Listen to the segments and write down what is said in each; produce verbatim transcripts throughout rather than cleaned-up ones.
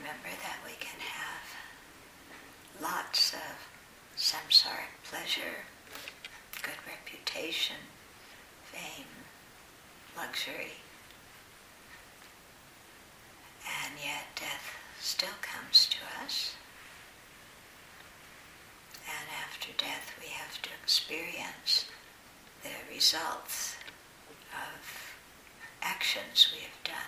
remember that we can have lots of samsaric pleasure, good reputation, fame, luxury, and yet death still comes to us. And after death we have to experience the results of actions we have done.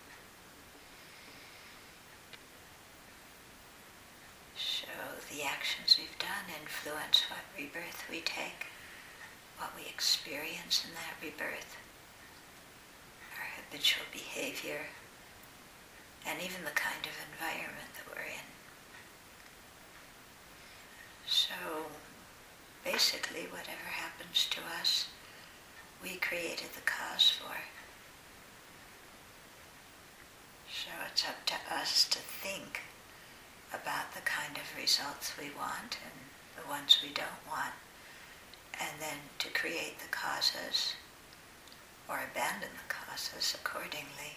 So the actions we've done influence what rebirth we take, what we experience in that rebirth, our habitual behavior, and even the kind of environment that we're in. So basically, whatever happens to us, we created the cause for. So it's up to us to think about the kind of results we want and the ones we don't want, and then to create the causes or abandon the causes accordingly.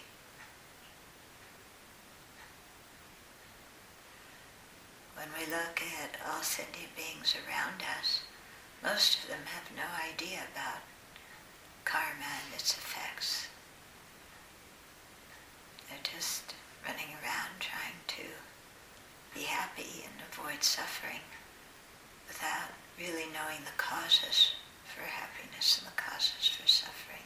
When we look at all sentient beings around us, most of them have no idea about karma and its effects. They're just running around trying to be happy and avoid suffering without really knowing the causes for happiness and the causes for suffering.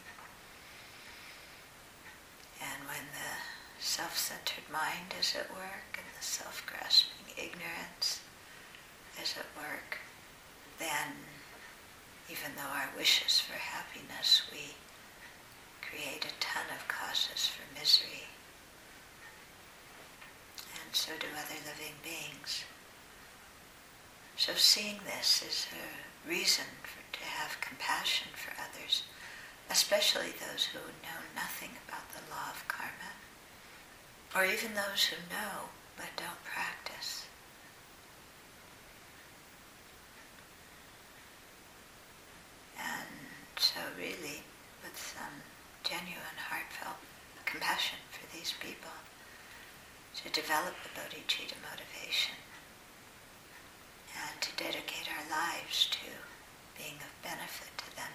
And when the self-centered mind is at work and the self-grasping ignorance is at work, then even though our wishes for happiness, we create a ton of causes for misery. And so do other living beings. So seeing this is a reason for, to have compassion for others, especially those who know nothing about the law of karma, or even those who know but don't practice. And so really, with some genuine, heartfelt compassion for these people, to develop the bodhicitta motivation and to dedicate our lives to being of benefit to them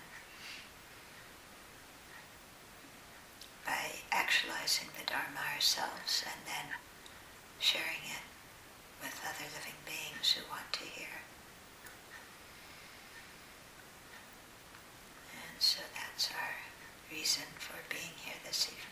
by actualizing the Dharma ourselves and then sharing it with other living beings who want to hear. And so that's our reason for being here this evening.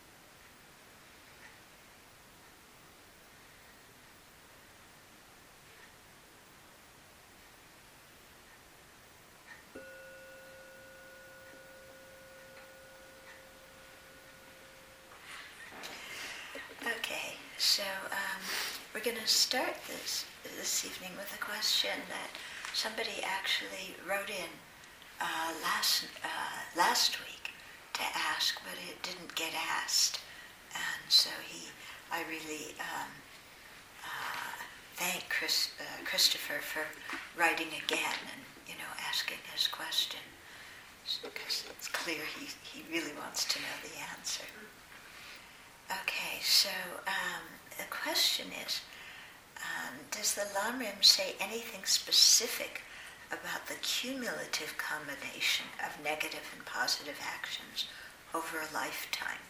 Okay, so um, we're going to start this this evening with a question that somebody actually wrote in uh, last uh, last week to ask, but it didn't get asked, and so he, I really um, uh, thank Chris, uh, Christopher for writing again and you know asking his question, because it's clear he he really wants to know the answer. Okay, so um, the question is, um, does the Lamrim say anything specific about the cumulative combination of negative and positive actions over a lifetime?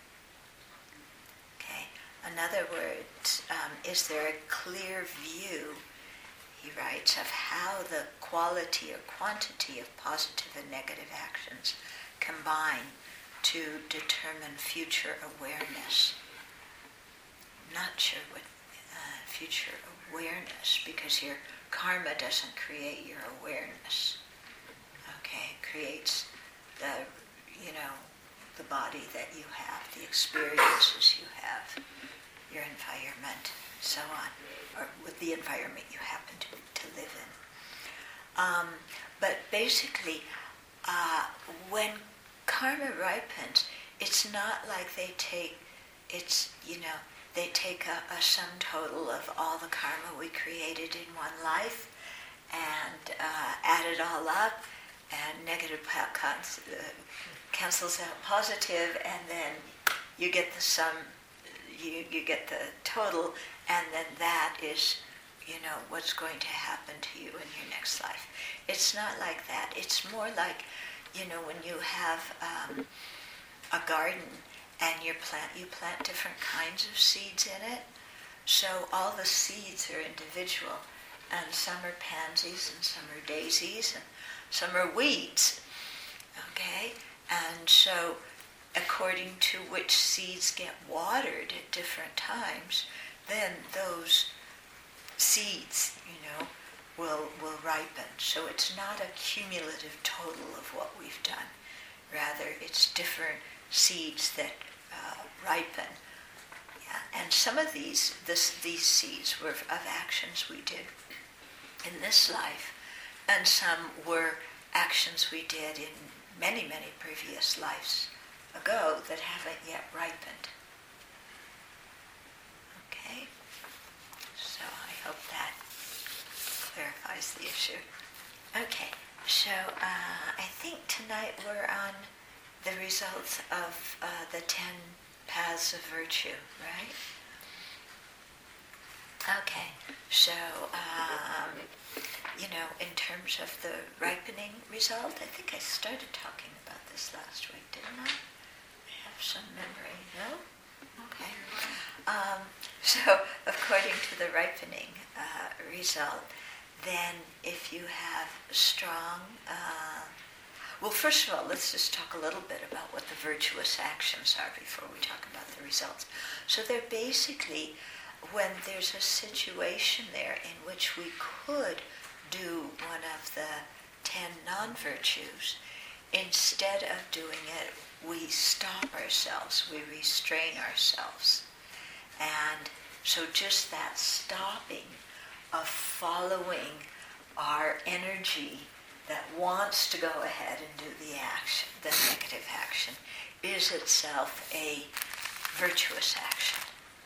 Okay, in other words, um, is there a clear view, he writes, of how the quality or quantity of positive and negative actions combine to determine future awareness? Not sure what uh, future awareness, because your karma doesn't create your awareness. Okay, it creates the, you know, the body that you have, the experiences you have, your environment, so on, or with the environment you happen to, to live in. Um, but basically, uh, when karma ripens, it's not like they take, it's, you know, they take a, a sum total of all the karma we created in one life and uh, add it all up, and negative cons- uh, cancels out positive, and then you get the sum, you, you get the total, and then that is, you know, what's going to happen to you in your next life. It's not like that. It's more like, you know, when you have um, a garden and you plant, you plant different kinds of seeds in it. So all the seeds are individual, and some are pansies, and some are daisies, and some are weeds. Okay, and so according to which seeds get watered at different times, then those seeds, you know, will will ripen. So it's not a cumulative total of what we've done. Rather, it's different seeds that uh, ripen. Yeah. And some of these this, these seeds were of actions we did in this life, and some were actions we did in many, many previous lives ago that haven't yet ripened. Okay? So I hope that clarifies the issue. Okay, so uh, I think tonight we're on the results of uh, the ten paths of virtue, right? Okay, so, um, you know, in terms of the ripening result, I think I started talking about this last week, didn't I? I have some memory, no? Okay. Um, so, according to the ripening uh, result, then if you have strong, uh, well, first of all, let's just talk a little bit about what the virtuous actions are before we talk about the results. So they're basically when there's a situation there in which we could do one of the ten non-virtues, instead of doing it, we stop ourselves, we restrain ourselves. And so just that stopping of following our energy that wants to go ahead and do the action, the negative action, is itself a virtuous action.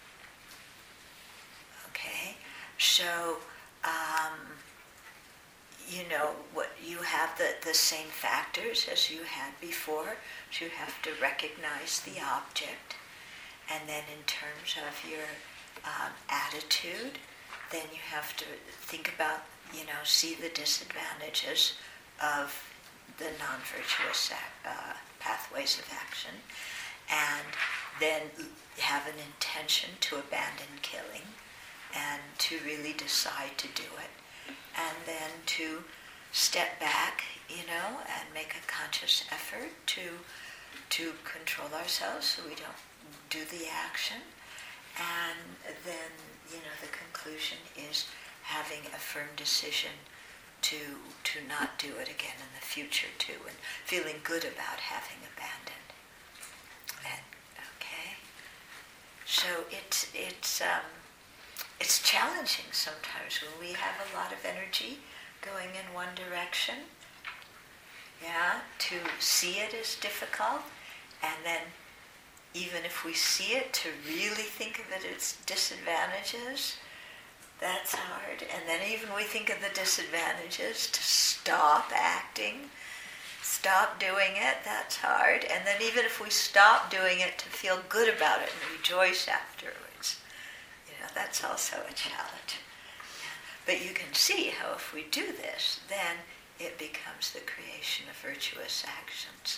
Okay? So, um, you know, what you have the, the same factors as you had before. So you have to recognize the object. And then in terms of your um, attitude, then you have to think about, you know, see the disadvantages of the non-virtuous uh, pathways of action, and then have an intention to abandon killing and to really decide to do it, and then to step back, you know, and make a conscious effort to to control ourselves so we don't do the action, and then, you know, the conclusion is having a firm decision to to not do it again in the future too, and feeling good about having abandoned. And, okay, so it's it's um, it's challenging sometimes when we have a lot of energy going in one direction. Yeah, to see it is difficult, and then even if we see it, to really think of it as disadvantages, that's hard. And then even we think of the disadvantages, to stop acting, stop doing it, that's hard. And then even if we stop doing it, to feel good about it and rejoice afterwards, you know, that's also a challenge. But you can see how if we do this, then it becomes the creation of virtuous actions.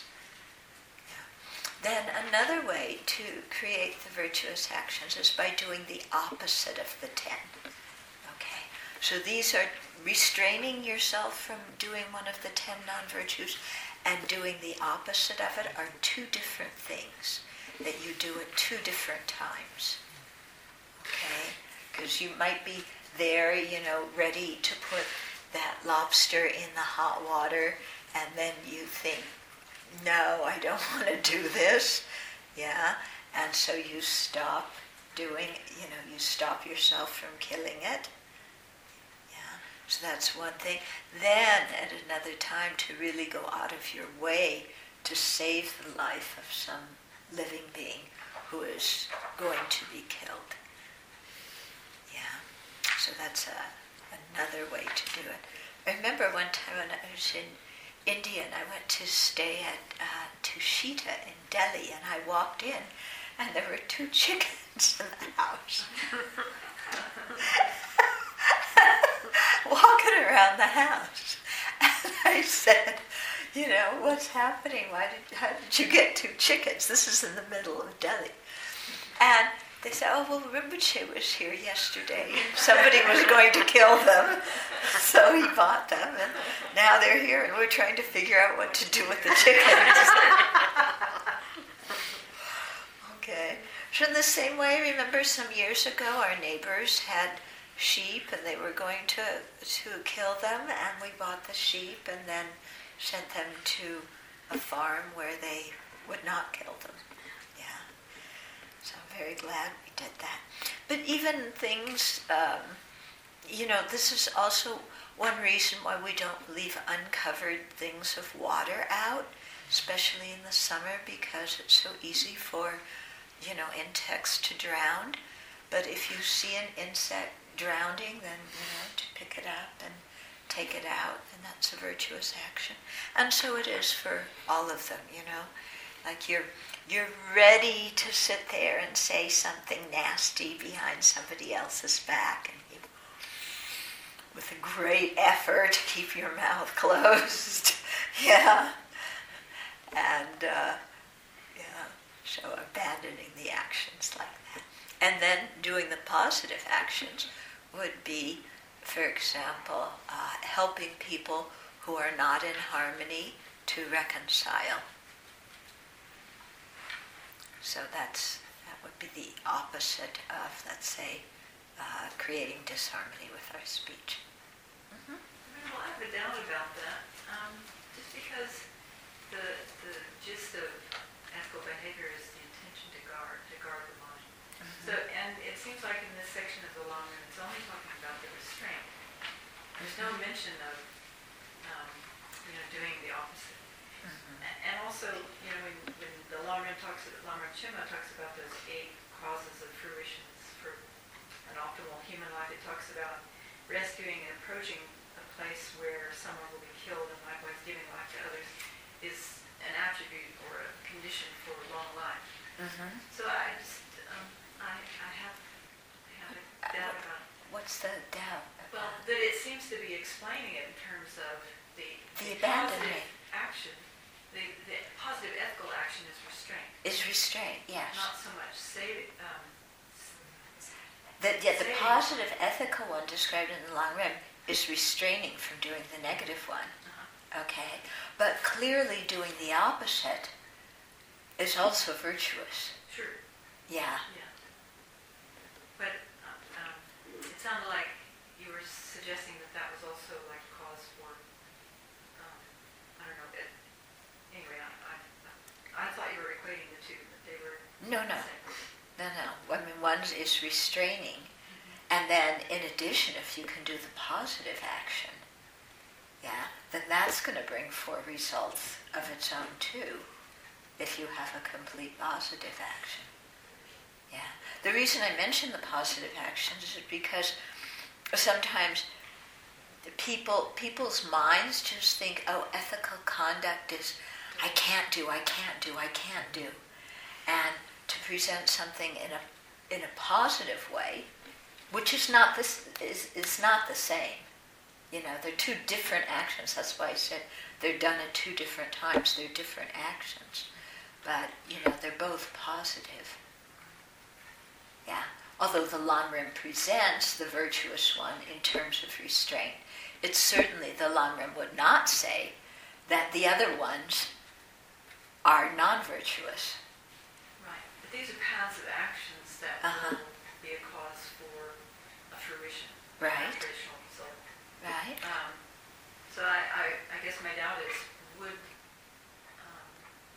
Then another way to create the virtuous actions is by doing the opposite of the ten. Okay, so these are restraining yourself from doing one of the ten non-virtues, and doing the opposite of it are two different things that you do at two different times. Okay, because you might be there, you know, ready to put that lobster in the hot water, and then you think, no, I don't want to do this, yeah, and so you stop doing, you know, you stop yourself from killing it, yeah, so that's one thing. Then at another time, to really go out of your way to save the life of some living being who is going to be killed, yeah, so that's a, another way to do it. I remember one time when I was in India, and I went to stay at uh, Tushita in Delhi, and I walked in, and there were two chickens in the house. Walking around the house. And I said, you know, what's happening? Why did, how did you get two chickens? This is in the middle of Delhi. And they said, oh, well, Rinpoche was here yesterday. Somebody was going to kill them. So he bought them, and now they're here, and we're trying to figure out what to do with the chickens. Okay. So in the same way, remember some years ago, our neighbors had sheep, and they were going to to kill them, and we bought the sheep, and then sent them to a farm where they would not kill them. So I'm very glad we did that. But even things, um, you know, this is also one reason why we don't leave uncovered things of water out, especially in the summer, because it's so easy for, you know, insects to drown. But if you see an insect drowning, then, you know, to pick it up and take it out, and that's a virtuous action. And so it is for all of them, you know. Like you're you're ready to sit there and say something nasty behind somebody else's back, and you, with a great effort, keep your mouth closed. Yeah. And uh, yeah, so abandoning the actions like that. And then doing the positive actions would be, for example, uh, helping people who are not in harmony to reconcile. So that's that would be the opposite of, let's say, uh, creating disharmony with our speech. Mm-hmm. Well, I have a doubt about that. Um, just because the the gist of ethical behavior is the intention to guard to guard the mind. Mm-hmm. So, and it seems like in this section of the Long Run, it's only talking about the restraint. There's no mention of, um, you know, doing the opposite. Mm-hmm. And also, you know, when, when the Lamrim talks, Lamrim Chima talks about those eight causes of fruitions for an optimal human life, it talks about rescuing and approaching a place where someone will be killed, and likewise giving life to others is an attribute or a condition for long life. Mm-hmm. So I just, um, I, I have, I have a doubt about it. What's the doubt about? Well, that it seems to be explaining it in terms of the, the, the positive action. The, the positive ethical action is restraint. Is restraint, yes. Not so much saving. Um, the, yeah, the positive ethical one described in the Long Rim is restraining from doing the negative one. Uh-huh. Okay, but clearly doing the opposite is also virtuous. Sure. Yeah. Yeah. But uh, um, it sounded like you were suggesting that that was also like a cause for. Um, I don't know. It, Anyway, I, I, I thought you were equating the two, but they were no, no, no, no. I mean, one is restraining, mm-hmm. and then in addition, if you can do the positive action, yeah, then that's going to bring forth results of its own too. If you have a complete positive action, yeah. The reason I mention the positive actions is because sometimes the people people's minds just think, oh, ethical conduct is. I can't do, I can't do, I can't do. And to present something in a in a positive way, which is not this is, is not the same. You know, they're two different actions. That's why I said they're done at two different times. They're different actions. But, you know, they're both positive. Yeah. Although the Lamrim presents the virtuous one in terms of restraint, it's certainly the Lamrim would not say that the other ones are non-virtuous. Right. But these are paths of actions that uh-huh. will be a cause for a fruition. Right. A traditional result. Right. Um, so I, I, I guess my doubt is, would um,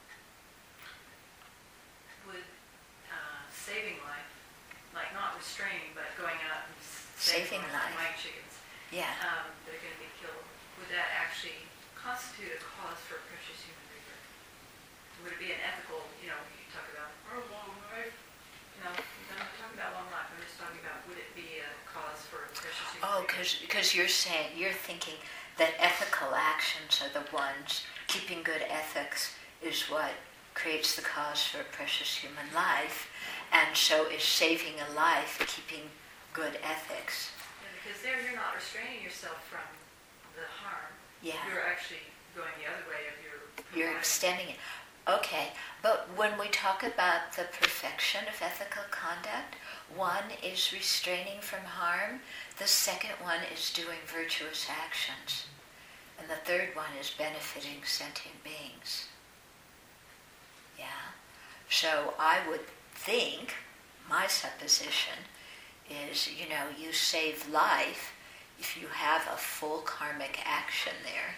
would uh, saving life, like not restraining, but going out and saving, saving life, my chickens, yeah, um, that are going to be killed, would that actually constitute a cause for precious human rebirth? Would it be an ethical, you know, you talk about, oh, long life? No, I'm not talking about long life. I'm just talking about, would it be a cause for precious human oh, rebirth? because you're saying, you're thinking that ethical actions are the ones, keeping good ethics is what creates the cause for a precious human life, and so is saving a life, keeping good ethics. Yeah, because there you're not restraining yourself from the harm. Yeah. You're actually going the other way of your... You're extending it. Okay, but when we talk about the perfection of ethical conduct, one is restraining from harm, the second one is doing virtuous actions, and the third one is benefiting sentient beings. Yeah? So I would think, my supposition is, you know, you save life if you have a full karmic action there.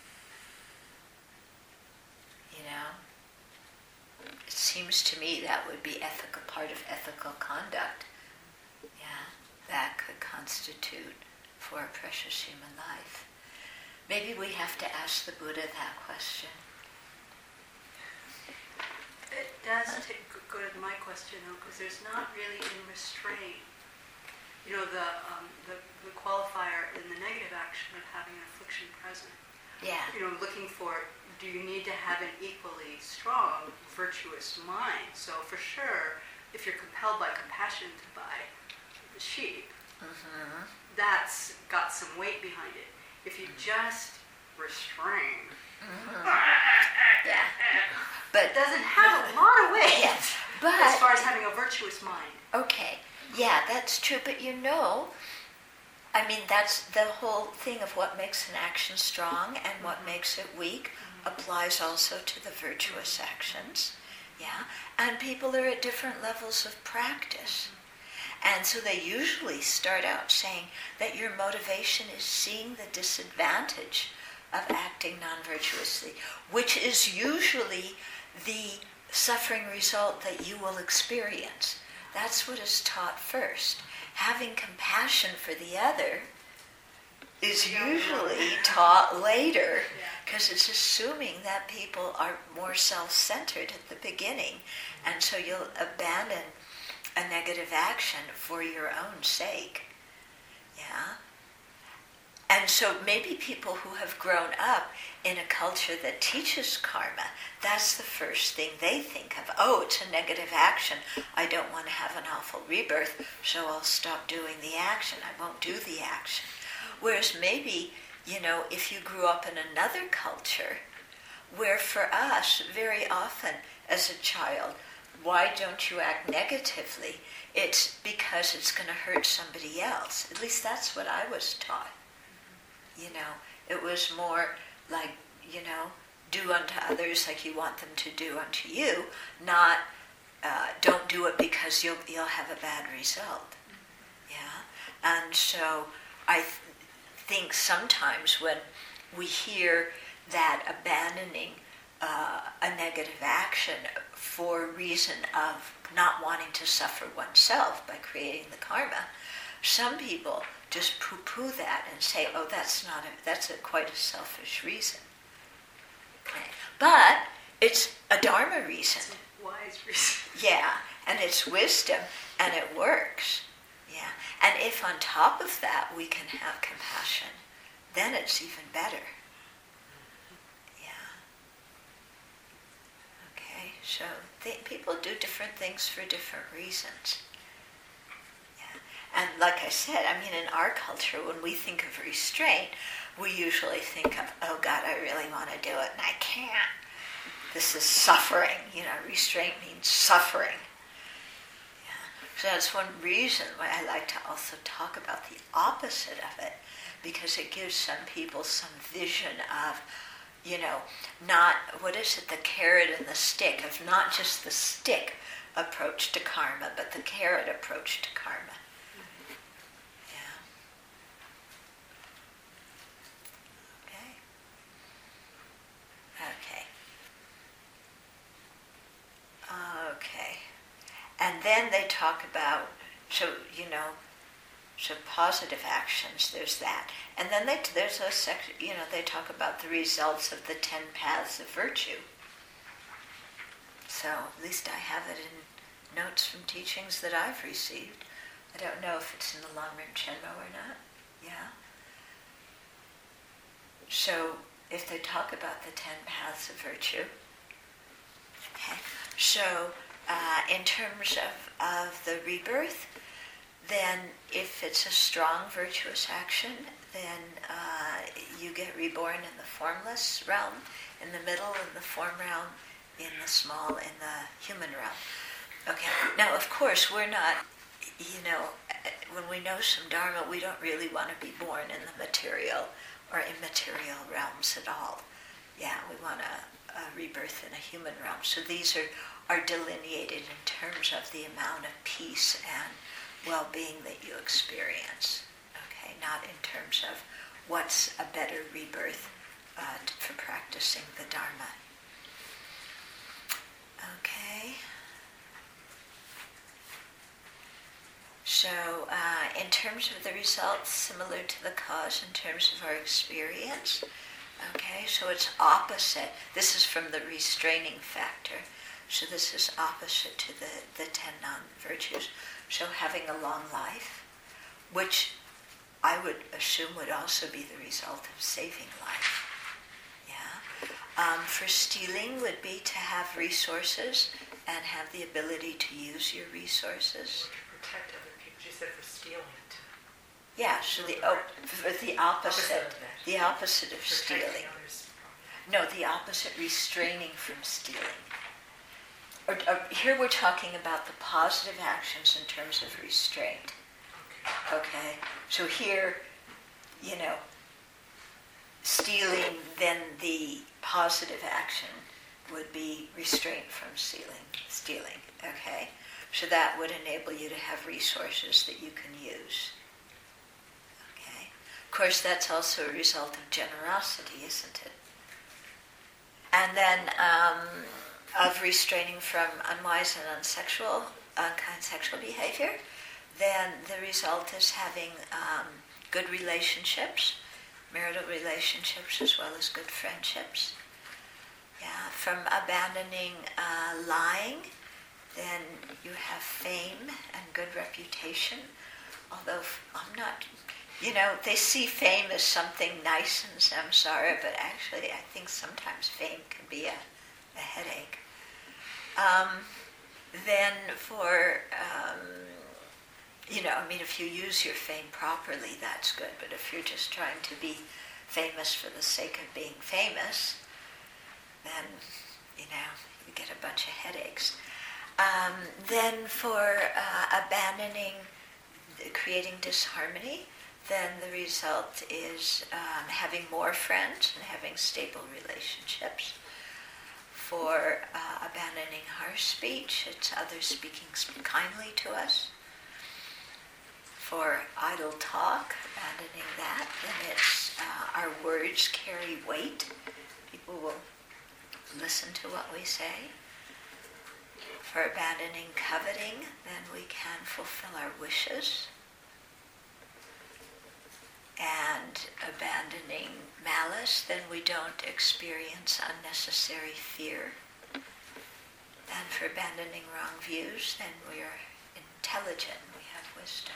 You know? It seems to me that would be ethical, part of ethical conduct. Yeah, that could constitute for a precious human life. Maybe we have to ask the Buddha that question. It does take, go to my question though, because there's not really any restraint. You know, the, um, the the qualifier in the negative action of having an affliction present. Yeah. You know, looking for, do you need to have an equally strong, virtuous mind? So for sure, if you're compelled by compassion to buy the sheep, Mm-hmm. that's got some weight behind it. If you just restrain, Mm-hmm. Yeah. But it doesn't have a lot of weight yes, but as far as having a virtuous mind. okay, yeah, that's true. But you know, I mean, that's the whole thing of what makes an action strong and what Mm-hmm. makes it weak applies also to the virtuous actions. Yeah, and people are at different levels of practice. And so they usually start out saying that your motivation is seeing the disadvantage of acting non-virtuously, which is usually the suffering result that you will experience. That's what is taught first. Having compassion for the other is usually taught later, because it's assuming that people are more self-centered at the beginning, and so you'll abandon a negative action for your own sake. Yeah? And so maybe people who have grown up in a culture that teaches karma, that's the first thing they think of. Oh, it's a negative action. I don't want to have an awful rebirth, so I'll stop doing the action. I won't do the action. Whereas maybe, you know, if you grew up in another culture, where for us, very often as a child, why don't you act negatively? It's because it's going to hurt somebody else. At least that's what I was taught. You know, it was more like, you know, do unto others like you want them to do unto you, not uh, don't do it because you'll you'll have a bad result. Yeah, and so I th- think sometimes when we hear that abandoning uh, a negative action for reason of not wanting to suffer oneself by creating the karma, some people just poo-poo that and say, oh, that's not a, that's a quite a selfish reason. Okay. But it's a dharma reason. It's a wise reason. Yeah, and it's wisdom, and it works. Yeah, and if on top of that we can have compassion, then it's even better. Yeah. Okay, so th- people do different things for different reasons. And like I said, I mean, in our culture, when we think of restraint, we usually think of, oh God, I really want to do it, and I can't. This is suffering. You know, restraint means suffering. Yeah. So that's one reason why I like to also talk about the opposite of it, because it gives some people some vision of, you know, not, what is it, the carrot and the stick, of not just the stick approach to karma, but the carrot approach to karma. Okay. Okay. And then they talk about, so, you know, so positive actions, there's that. And then they, there's a section, you know, they talk about the results of the ten paths of virtue. So at least I have it in notes from teachings that I've received. I don't know if it's in the Longren Chenmo or not. Yeah. So if they talk about the ten paths of virtue, Okay, so uh, in terms of, of the rebirth, then if it's a strong virtuous action, then uh, you get reborn in the formless realm, in the middle, in the form realm, in the small, in the human realm. Okay, now of course we're not, you know, when we know some Dharma, we don't really want to be born in the material or immaterial realms at all. Yeah, we want a, a rebirth in a human realm. So these are, are delineated in terms of the amount of peace and well-being that you experience. Okay, not in terms of what's a better rebirth uh, for practicing the Dharma. Okay. So, uh, in terms of the results, similar to the cause in terms of our experience. Okay, so it's opposite. This is from the restraining factor. So this is opposite to the, the ten non-virtues. So having a long life, which I would assume would also be the result of saving life. Yeah. Um, for stealing would be to have resources and have the ability to use your resources. Or to protect other people. You said for stealing it. Yeah, so the oh, the opposite, Opposite of that. the opposite of Protecting stealing. others. No, the opposite, restraining from stealing. Or, or, here we're talking about the positive actions in terms of restraint. Okay. Okay, so here, you know, stealing, then the positive action would be restraint from stealing. Stealing. Okay, so that would enable you to have resources that you can use. Of course, that's also a result of generosity, isn't it? And then um, of restraining from unwise and unsexual, unkind sexual behavior, then the result is having um, good relationships, marital relationships as well as good friendships. Yeah, from abandoning uh, lying, then you have fame and good reputation, although I'm not... You know, they see fame as something nice in samsara, but actually I think sometimes fame can be a, a headache. Um, then for, um, you know, I mean, if you use your fame properly, that's good, but if you're just trying to be famous for the sake of being famous, then, you know, you get a bunch of headaches. Um, then for uh, abandoning, creating disharmony, then the result is um, having more friends and having stable relationships. For uh, abandoning harsh speech, it's others speaking kindly to us. For idle talk, abandoning that, then it's uh, our words carry weight. People will listen to what we say. For abandoning coveting, then we can fulfill our wishes. And abandoning malice, then we don't experience unnecessary fear. And for abandoning wrong views, then we are intelligent, we have wisdom.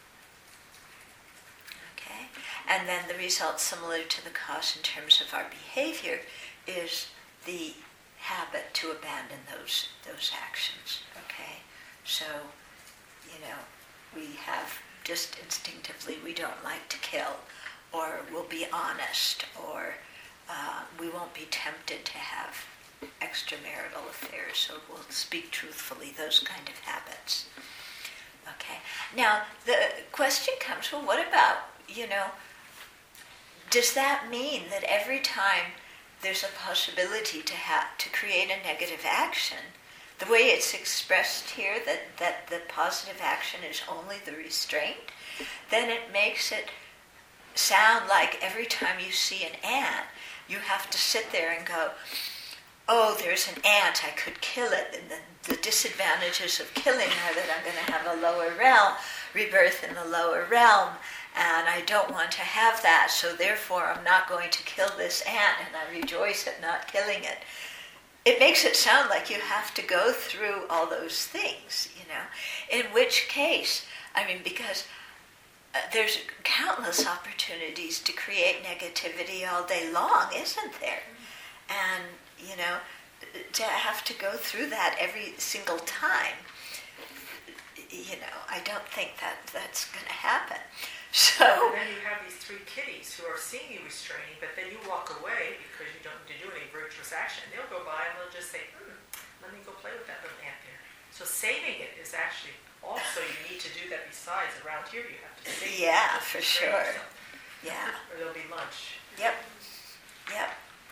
Okay? And then the result, similar to the cause in terms of our behavior, is the habit to abandon those those actions. Okay? So, you know, we have just instinctively we don't like to kill, or we'll be honest, or uh, we won't be tempted to have extramarital affairs, so we'll speak truthfully, those kind of habits. Okay. Now, the question comes, well, what about, you know, does that mean that every time there's a possibility to have to create a negative action, the way it's expressed here, that, that the positive action is only the restraint, then it makes it sound like every time you see an ant, you have to sit there and go, oh, there's an ant, I could kill it, and the, the disadvantages of killing are that I'm going to have a lower realm, rebirth in the lower realm, and I don't want to have that, so therefore I'm not going to kill this ant, and I rejoice at not killing it. It makes it sound like you have to go through all those things, you know, in which case, I mean, because uh, there's countless opportunities to create negativity all day long, isn't there? And, you know, to have to go through that every single time, you know, I don't think that that's going to happen. So. And then you have these three kiddies who are seeing you restraining, but then you walk away because you don't do any virtuous action. They'll go by and they'll just say, hmm, let me go play with that little ant there. So saving it is actually also, you need to do that besides. Around here you have to save it. Yeah, for Restrain sure. yourself. Yeah. Or there'll be lunch. Yep. Yep.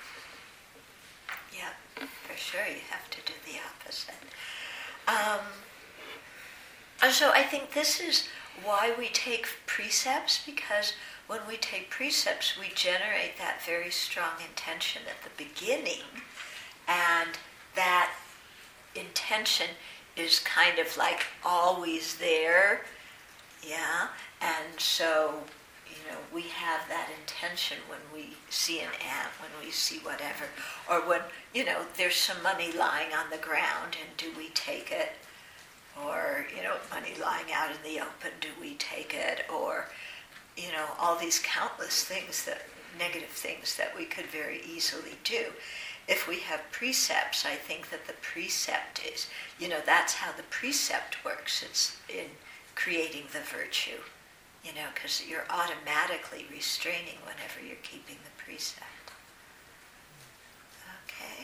Yep. For sure, you have to do the opposite. Um, and so I think this is why we take precepts, because when we take precepts, we generate that very strong intention at the beginning, and that intention is kind of like always there, yeah, and so, you know, we have that intention when we see an ant, when we see whatever, or when, you know, there's some money lying on the ground, and do we take it? Or, you know, money lying out in the open, do we take it? Or, you know, all these countless things, that negative things that we could very easily do. If we have precepts, I think that the precept is, you know, that's how the precept works. It's in creating the virtue, you know, because you're automatically restraining whenever you're keeping the precept. Okay.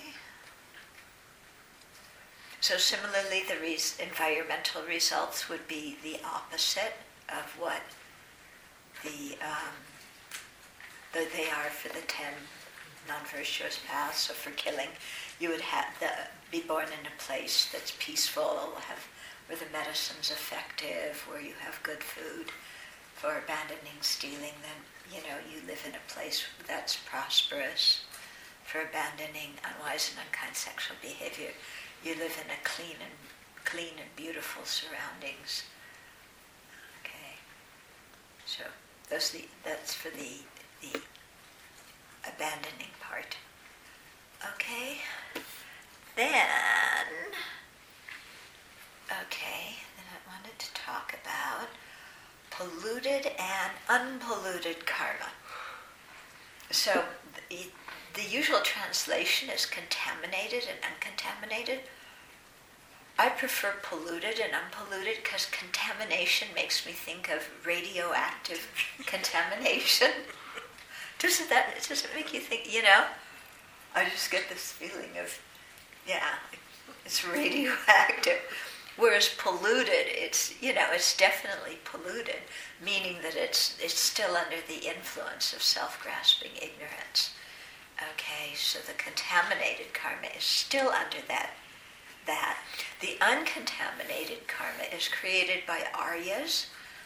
So similarly, the res- environmental results would be the opposite of what the, um, the they are for the ten non-virtuous paths. So for killing, you would have the, be born in a place that's peaceful, have, where the medicine's effective, where you have good food. For abandoning stealing, then, you know, you live in a place that's prosperous. For abandoning unwise and unkind sexual behavior, you live in a clean and clean and beautiful surroundings. Okay, so those the, that's for the the abandoning part. Okay, then okay, then I wanted to talk about polluted and unpolluted karma. So the, the usual translation is contaminated and uncontaminated. I prefer polluted and unpolluted because contamination makes me think of radioactive contamination. Doesn't that, does it make you think, you know? I just get this feeling of, yeah, it's radioactive. Whereas polluted, it's, you know, it's definitely polluted, meaning that it's it's still under the influence of self-grasping ignorance. Okay, so the contaminated karma is still under that. That the uncontaminated karma is created by Aryas.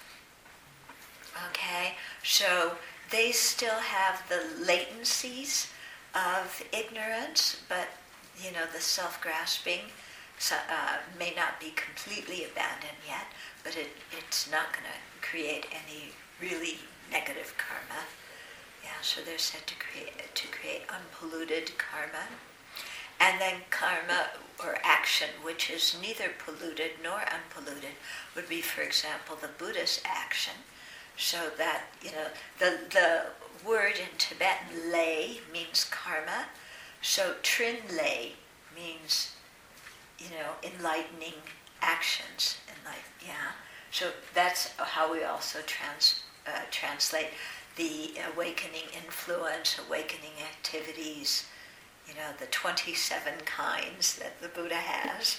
Okay, so they still have the latencies of ignorance, but you know, the self-grasping So, uh, may not be completely abandoned yet, but it, it's not going to create any really negative karma. Yeah, so they're said to create to create unpolluted karma, and then karma or action, which is neither polluted nor unpolluted, would be, for example, the Buddha's action. So that, you know, the the word in Tibetan lay means karma, so trin lay means, you know, enlightening actions, enlighten, yeah. So that's how we also trans, uh, translate the awakening influence, awakening activities, you know, the twenty-seven kinds that the Buddha has.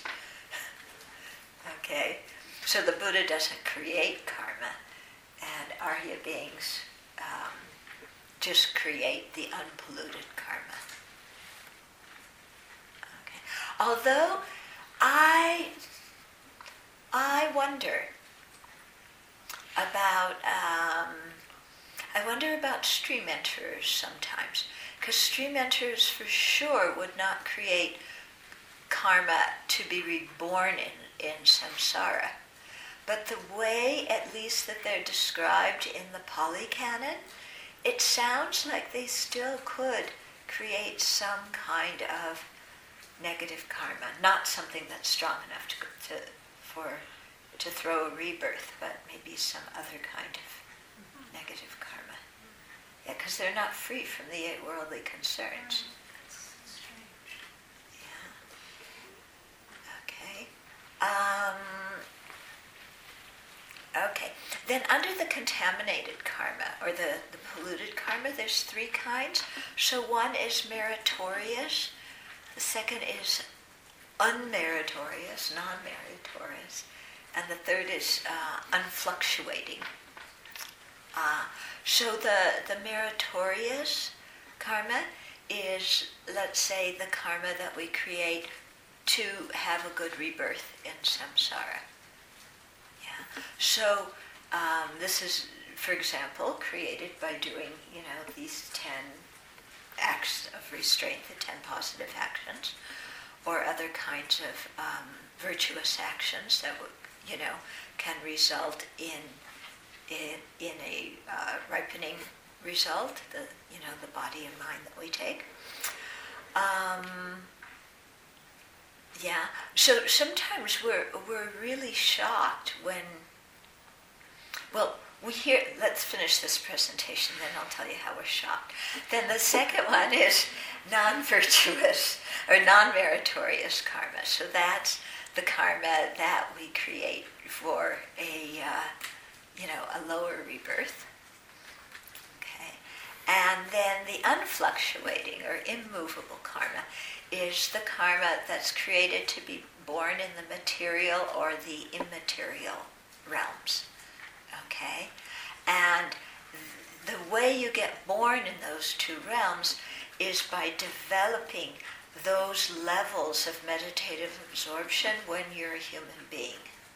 Okay, so the Buddha doesn't create karma, and Arya beings um, just create the unpolluted karma. Okay, although I I wonder about um, I wonder about stream enterers sometimes, because stream enterers for sure would not create karma to be reborn in, in samsara. But the way, at least, that they're described in the Pali Canon, it sounds like they still could create some kind of negative karma, not something that's strong enough to, to for to throw a rebirth, but maybe some other kind of mm-hmm. negative karma. Yeah, because they're not free from the eight worldly concerns. That's strange. Yeah. then under the contaminated karma, or the, the polluted karma, there's three kinds. So one is meritorious, the second is unmeritorious, non-meritorious, and the third is uh, unfluctuating. Uh, so the, the meritorious karma is, let's say, the karma that we create to have a good rebirth in samsara. Yeah. So um, this is, for example, created by doing, you know, these ten acts of restraint, the ten positive actions, or other kinds of um, virtuous actions that, you know, can result in in, in a uh, ripening result, the, you know, the body and mind that we take. Um, yeah, so sometimes we're, we're really shocked when, well, we hear, let's finish this presentation, then I'll tell you how we're shocked. Then the second one is non-virtuous or non-meritorious karma. So that's the karma that we create for a, uh, you know, a lower rebirth. Okay. And then the unfluctuating or immovable karma is the karma that's created to be born in the material or the immaterial realms. Okay? And th- the way you get born in those two realms is by developing those levels of meditative absorption when you're a human being.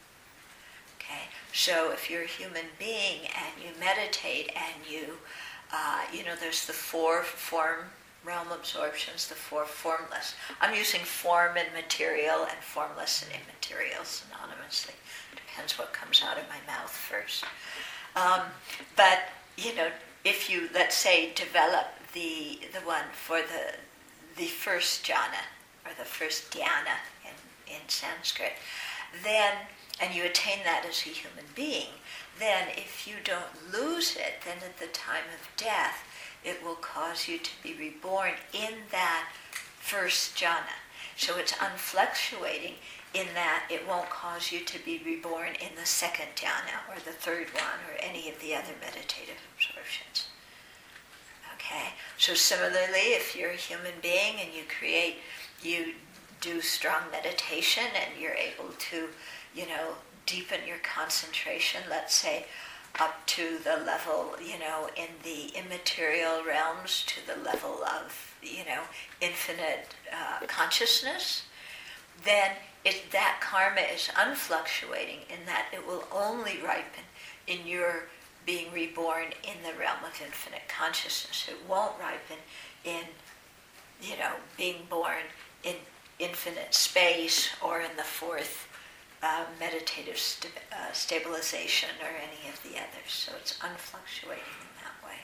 Okay? So if you're a human being and you meditate and you, uh, you know, there's the four form realm absorptions, the four formless. I'm using form and material and formless and immaterial synonymously. Depends what comes out of my mouth first. Um, but, you know, if you, let's say, develop the the one for the the first jhana, or the first dhyana in, in Sanskrit, then, and you attain that as a human being, then if you don't lose it, then at the time of death, it will cause you to be reborn in that first jhana. So it's unfluctuating in that it won't cause you to be reborn in the second dhyana or the third one or any of the other meditative absorptions. Okay? So similarly, if you're a human being and you create, you do strong meditation and you're able to, you know, deepen your concentration, let's say, up to the level, you know, in the immaterial realms, to the level of, you know, infinite uh, consciousness, then it, that karma is unfluctuating in that it will only ripen in your being reborn in the realm of infinite consciousness. It won't ripen in, you know, being born in infinite space or in the fourth Uh, meditative st- uh, stabilization or any of the others. So it's unfluctuating in that way.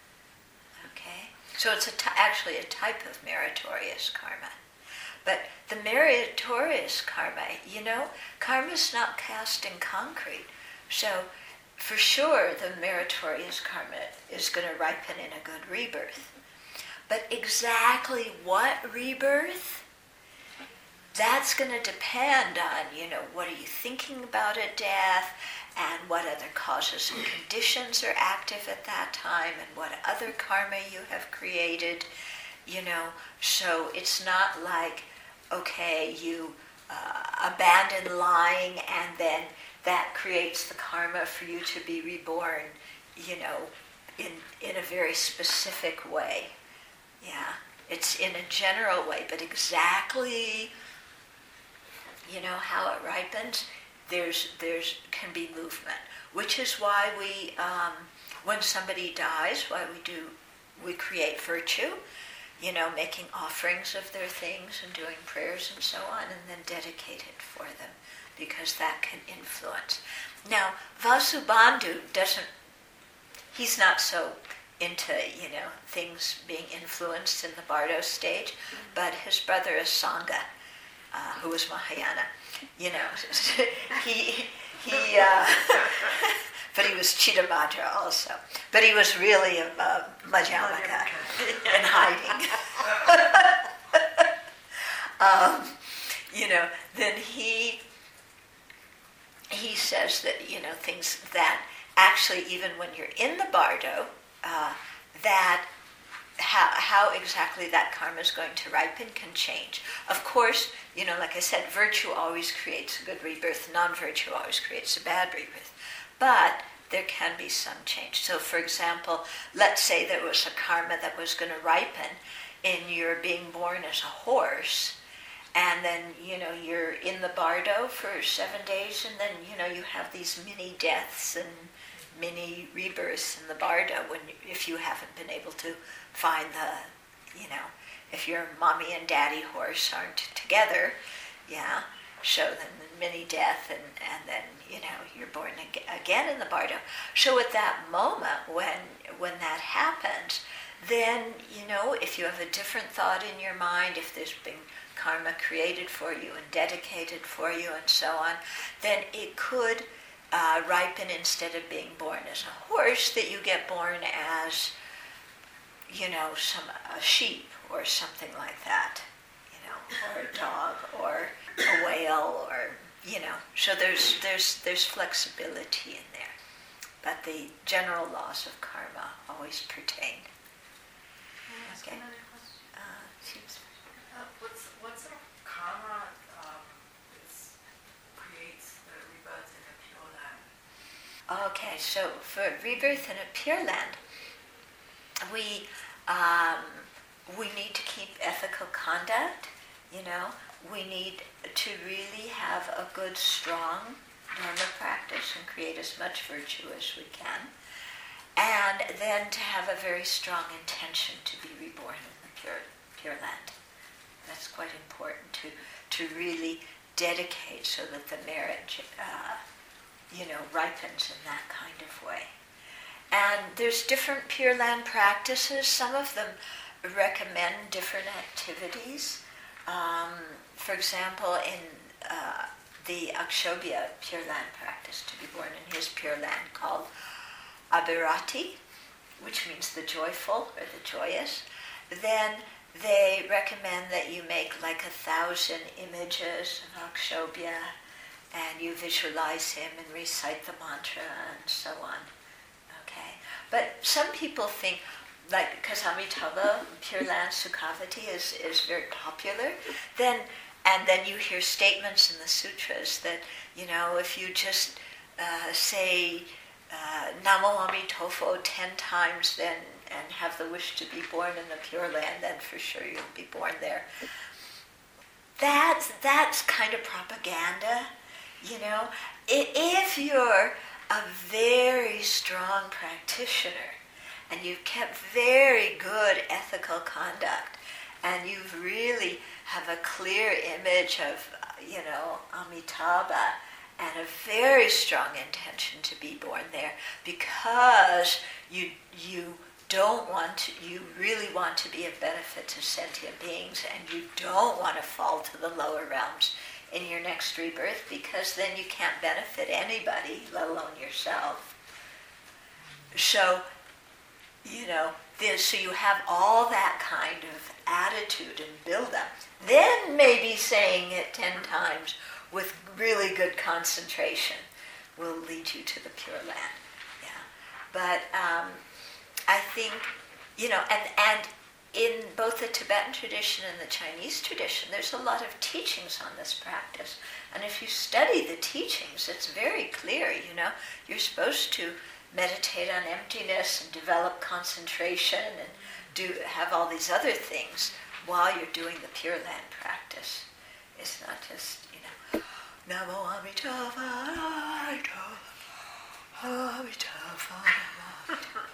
Okay? So it's a t- actually a type of meritorious karma. But the meritorious karma, you know, karma is not cast in concrete. So for sure the meritorious karma is going to ripen in a good rebirth. But exactly what rebirth? That's going to depend on, you know, what are you thinking about at death, and what other causes and conditions are active at that time, and what other karma you have created, you know. So it's not like, okay, you uh, abandon lying and then that creates the karma for you to be reborn, you know, in, in a very specific way. Yeah, it's in a general way, but exactly, you know, how it ripens, there's there's can be movement, which is why we, um, when somebody dies, why we do, we create virtue, you know, making offerings of their things and doing prayers and so on, and then dedicate it for them, because that can influence. Now, Vasubandhu doesn't, he's not so into, you know, things being influenced in the Bardo stage, but his brother is Sangha, Uh, who was Mahayana, you know, he, he, uh, but he was Chittamatra also. But he was really a, a Madhyamaka in hiding. um, you know, then he, he says that, you know, things that actually, even when you're in the bardo, uh, that how, how exactly that karma is going to ripen can change. Of course, you know, like I said, virtue always creates a good rebirth, non-virtue always creates a bad rebirth. But there can be some change. So, for example, let's say there was a karma that was going to ripen in your being born as a horse, and then, you know, you're in the bardo for seven days, and then, you know, you have these mini deaths and mini rebirths in the bardo when, if you haven't been able to find the, you know, if your mommy and daddy horse aren't together, yeah, show them the mini death, and, and then, you know, you're born ag- again in the bardo. So at that moment when when that happens, then, you know, if you have a different thought in your mind, if there's been karma created for you and dedicated for you and so on, then it could uh, ripen instead of being born as a horse, that you get born as, you know, some a sheep or something like that, you know, or a dog or a whale, or, you know. So there's there's there's flexibility in there, but the general laws of karma always pertain. Okay. Uh, seems. Uh, what's what sort of karma um, is, creates the rebirth in a pure land? Okay, so for rebirth in a pure land, we um, we need to keep ethical conduct. You know, we need to really have a good, strong dharma practice and create as much virtue as we can, and then to have a very strong intention to be reborn in the pure pure land. That's quite important to to really dedicate so that the marriage, uh, you know, ripens in that kind of way. And there's different Pure Land practices. Some of them recommend different activities. Um, for example, in uh, the Akshobhya Pure Land practice, to be born in his Pure Land, called Abhirati, which means the joyful or the joyous, then they recommend that you make like a thousand images of Akshobhya, and you visualize him and recite the mantra and so on. Okay, but some people think, like, because Amitabha Pure Land Sukhavati is, is very popular, then and then you hear statements in the sutras that, you know, if you just uh, say uh, Namo Amitofo ten times, then and have the wish to be born in the Pure Land, then for sure you'll be born there. That's that's kind of propaganda, you know. If you're a very strong practitioner and you've kept very good ethical conduct, and you've really have a clear image of, you know, Amitabha, and a very strong intention to be born there, because you you don't want to, you really want to be of benefit to sentient beings, and you don't want to fall to the lower realms in your next rebirth, because then you can't benefit anybody, let alone yourself. So, you know, this, so you have all that kind of attitude and build-up. Then maybe saying it ten times with really good concentration will lead you to the Pure Land. Yeah, but um, I think, you know, and and in both the Tibetan tradition and the Chinese tradition, there's a lot of teachings on this practice. And if you study the teachings, it's very clear, you know, you're supposed to meditate on emptiness and develop concentration and do have all these other things while you're doing the Pure Land practice. It's not just, you know, Namo Amitabha, Amitabha, Amitabha, Amitabha.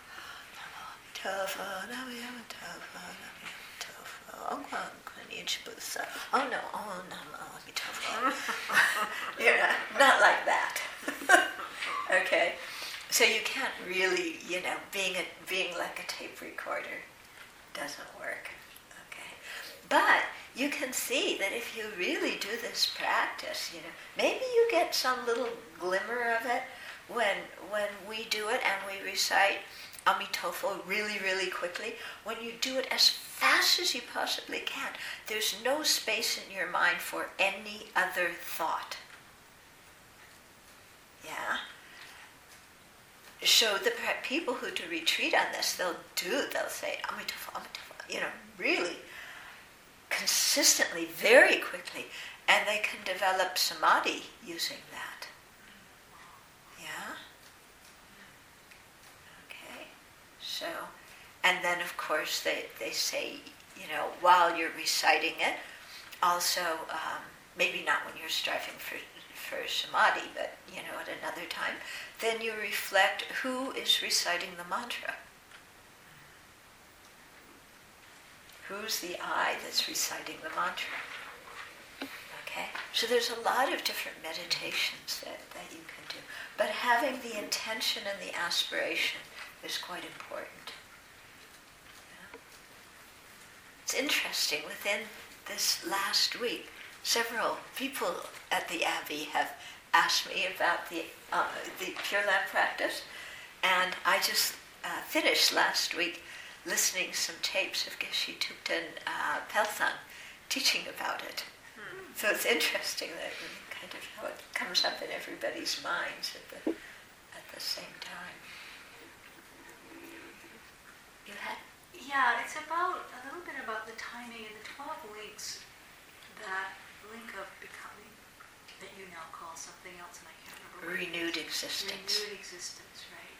Oh no, oh no, yeah, not like that. Okay, so you can't really, you know, being a, being like a tape recorder doesn't work. Okay, but you can see that if you really do this practice, you know, maybe you get some little glimmer of it when when we do it and we recite Amitofo really, really quickly. When you do it as fast as you possibly can, there's no space in your mind for any other thought. Yeah? so the pe- people who do retreat on this, they'll do, they'll say, Amitabha, Amitabha, you know, really consistently, very quickly, and they can develop samadhi using that. Yeah? Okay. So, and then of course they, they say, you know, while you're reciting it, also, um, maybe not when you're striving for, for samadhi, but, you know, at another time, then you reflect who is reciting the mantra. Who's the I that's reciting the mantra? Okay? So there's a lot of different meditations that, that you can do. But having the intention and the aspiration is quite important. Yeah? It's interesting, within this last week, several people at the Abbey have asked me about the, uh, the Pure Land practice, and I just uh, finished last week listening some tapes of Geshe Thupten uh, Pelthang teaching about it. Hmm. So it's interesting that kind of how it comes up in everybody's minds at the at the same time. You had? Yeah, it's about a little bit about the timing and the twelve links, that link of becoming that you now call something else, and I can't remember. Renewed existence. Renewed existence, right?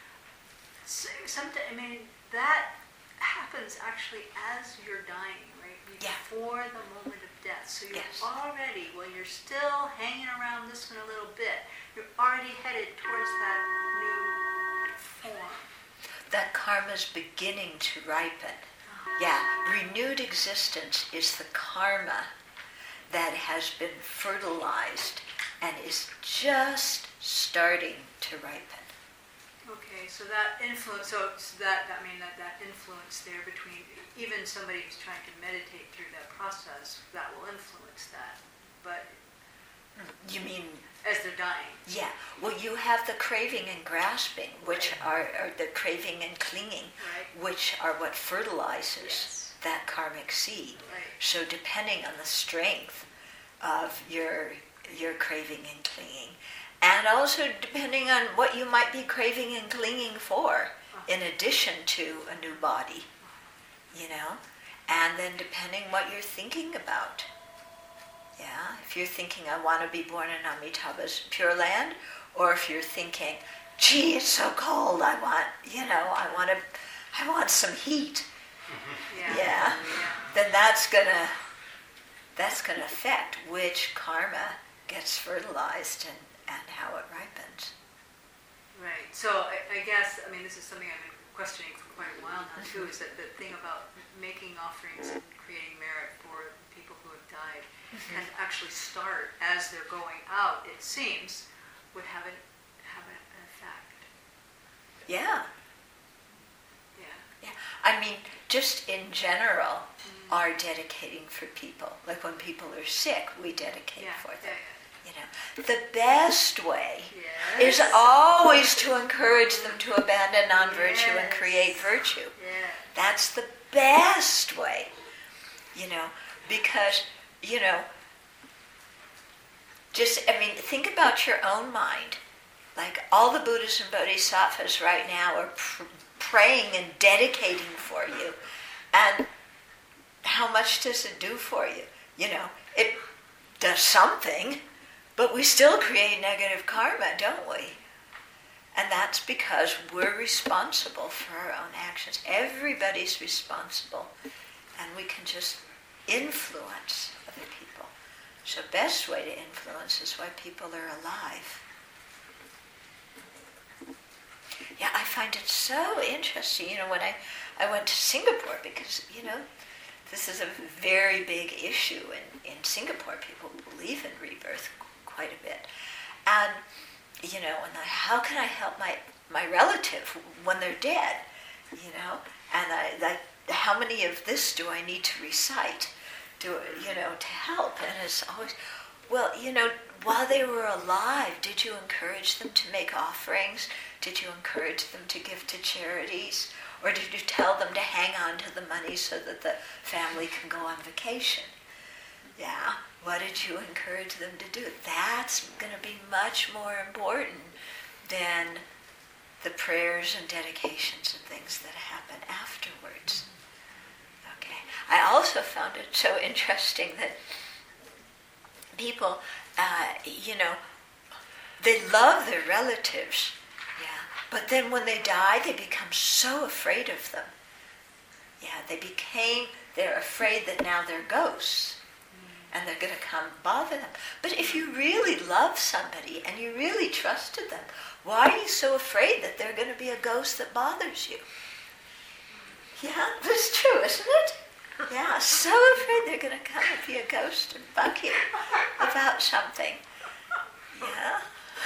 So, sometimes, I mean, that happens actually as you're dying, right? Before yeah. the moment of death. So you're yes. already, when you're still hanging around this one a little bit, you're already headed towards that new form. That karma's beginning to ripen. Uh-huh. Yeah, renewed existence is the karma that has been fertilized and is just starting to ripen. Okay, so that influence, so that, I mean, that, that influence there between, even somebody who's trying to meditate through that process, that will influence that, but... You mean... As they're dying. Yeah, well, you have the craving and grasping, which right. are, are the craving and clinging, right. which are what fertilizes yes. that karmic seed. Right. So depending on the strength of your your craving and clinging, and also depending on what you might be craving and clinging for, in addition to a new body, you know, and then depending what you're thinking about. Yeah, if you're thinking, I want to be born in Amitabha's Pure Land, or if you're thinking, gee, it's so cold, I want, you know, I want to, I want some heat. Yeah. yeah. yeah. Then that's gonna, that's gonna affect which karma gets fertilized and, and how it ripens. Right. So I, I guess, I mean, this is something I've been questioning for quite a while now too, is that the thing about making offerings and creating merit for people who have died mm-hmm. can actually start as they're going out, it seems, would have an, have an effect. Yeah. Yeah. Yeah. I mean, just in general, mm-hmm. are dedicating for people. Like when people are sick, we dedicate yeah. for them. Yeah, yeah. You know, the best way yes. is always to encourage them to abandon non-virtue yes. and create virtue. Yeah. That's the best way, you know, because, you know, just, I mean, think about your own mind. Like all the Buddhas and Bodhisattvas right now are pr- praying and dedicating for you. And how much does it do for you? You know, it does something. But we still create negative karma, don't we? And that's because we're responsible for our own actions. Everybody's responsible. And we can just influence other people. So the best way to influence is why people are alive. Yeah, I find it so interesting. You know, when I, I went to Singapore, because, you know, this is a very big issue in, in Singapore. People believe in rebirth quite a bit. And, you know, and I, how can I help my, my relative when they're dead, you know? And I, like, how many of this do I need to recite, do, you know, to help? And it's always, well, you know, while they were alive, did you encourage them to make offerings? Did you encourage them to give to charities? Or did you tell them to hang on to the money so that the family can go on vacation? Yeah. What did you encourage them to do? That's going to be much more important than the prayers and dedications and things that happen afterwards. Okay. I also found it so interesting that people, uh, you know, they love their relatives, yeah, but then when they die, they become so afraid of them. Yeah, they became, they're afraid that now they're ghosts, and they're going to come bother them. But if you really love somebody, and you really trusted them, why are you so afraid that they're going to be a ghost that bothers you? Yeah, that's true, isn't it? Yeah, so afraid they're going to come and be a ghost and bug you about something. Yeah.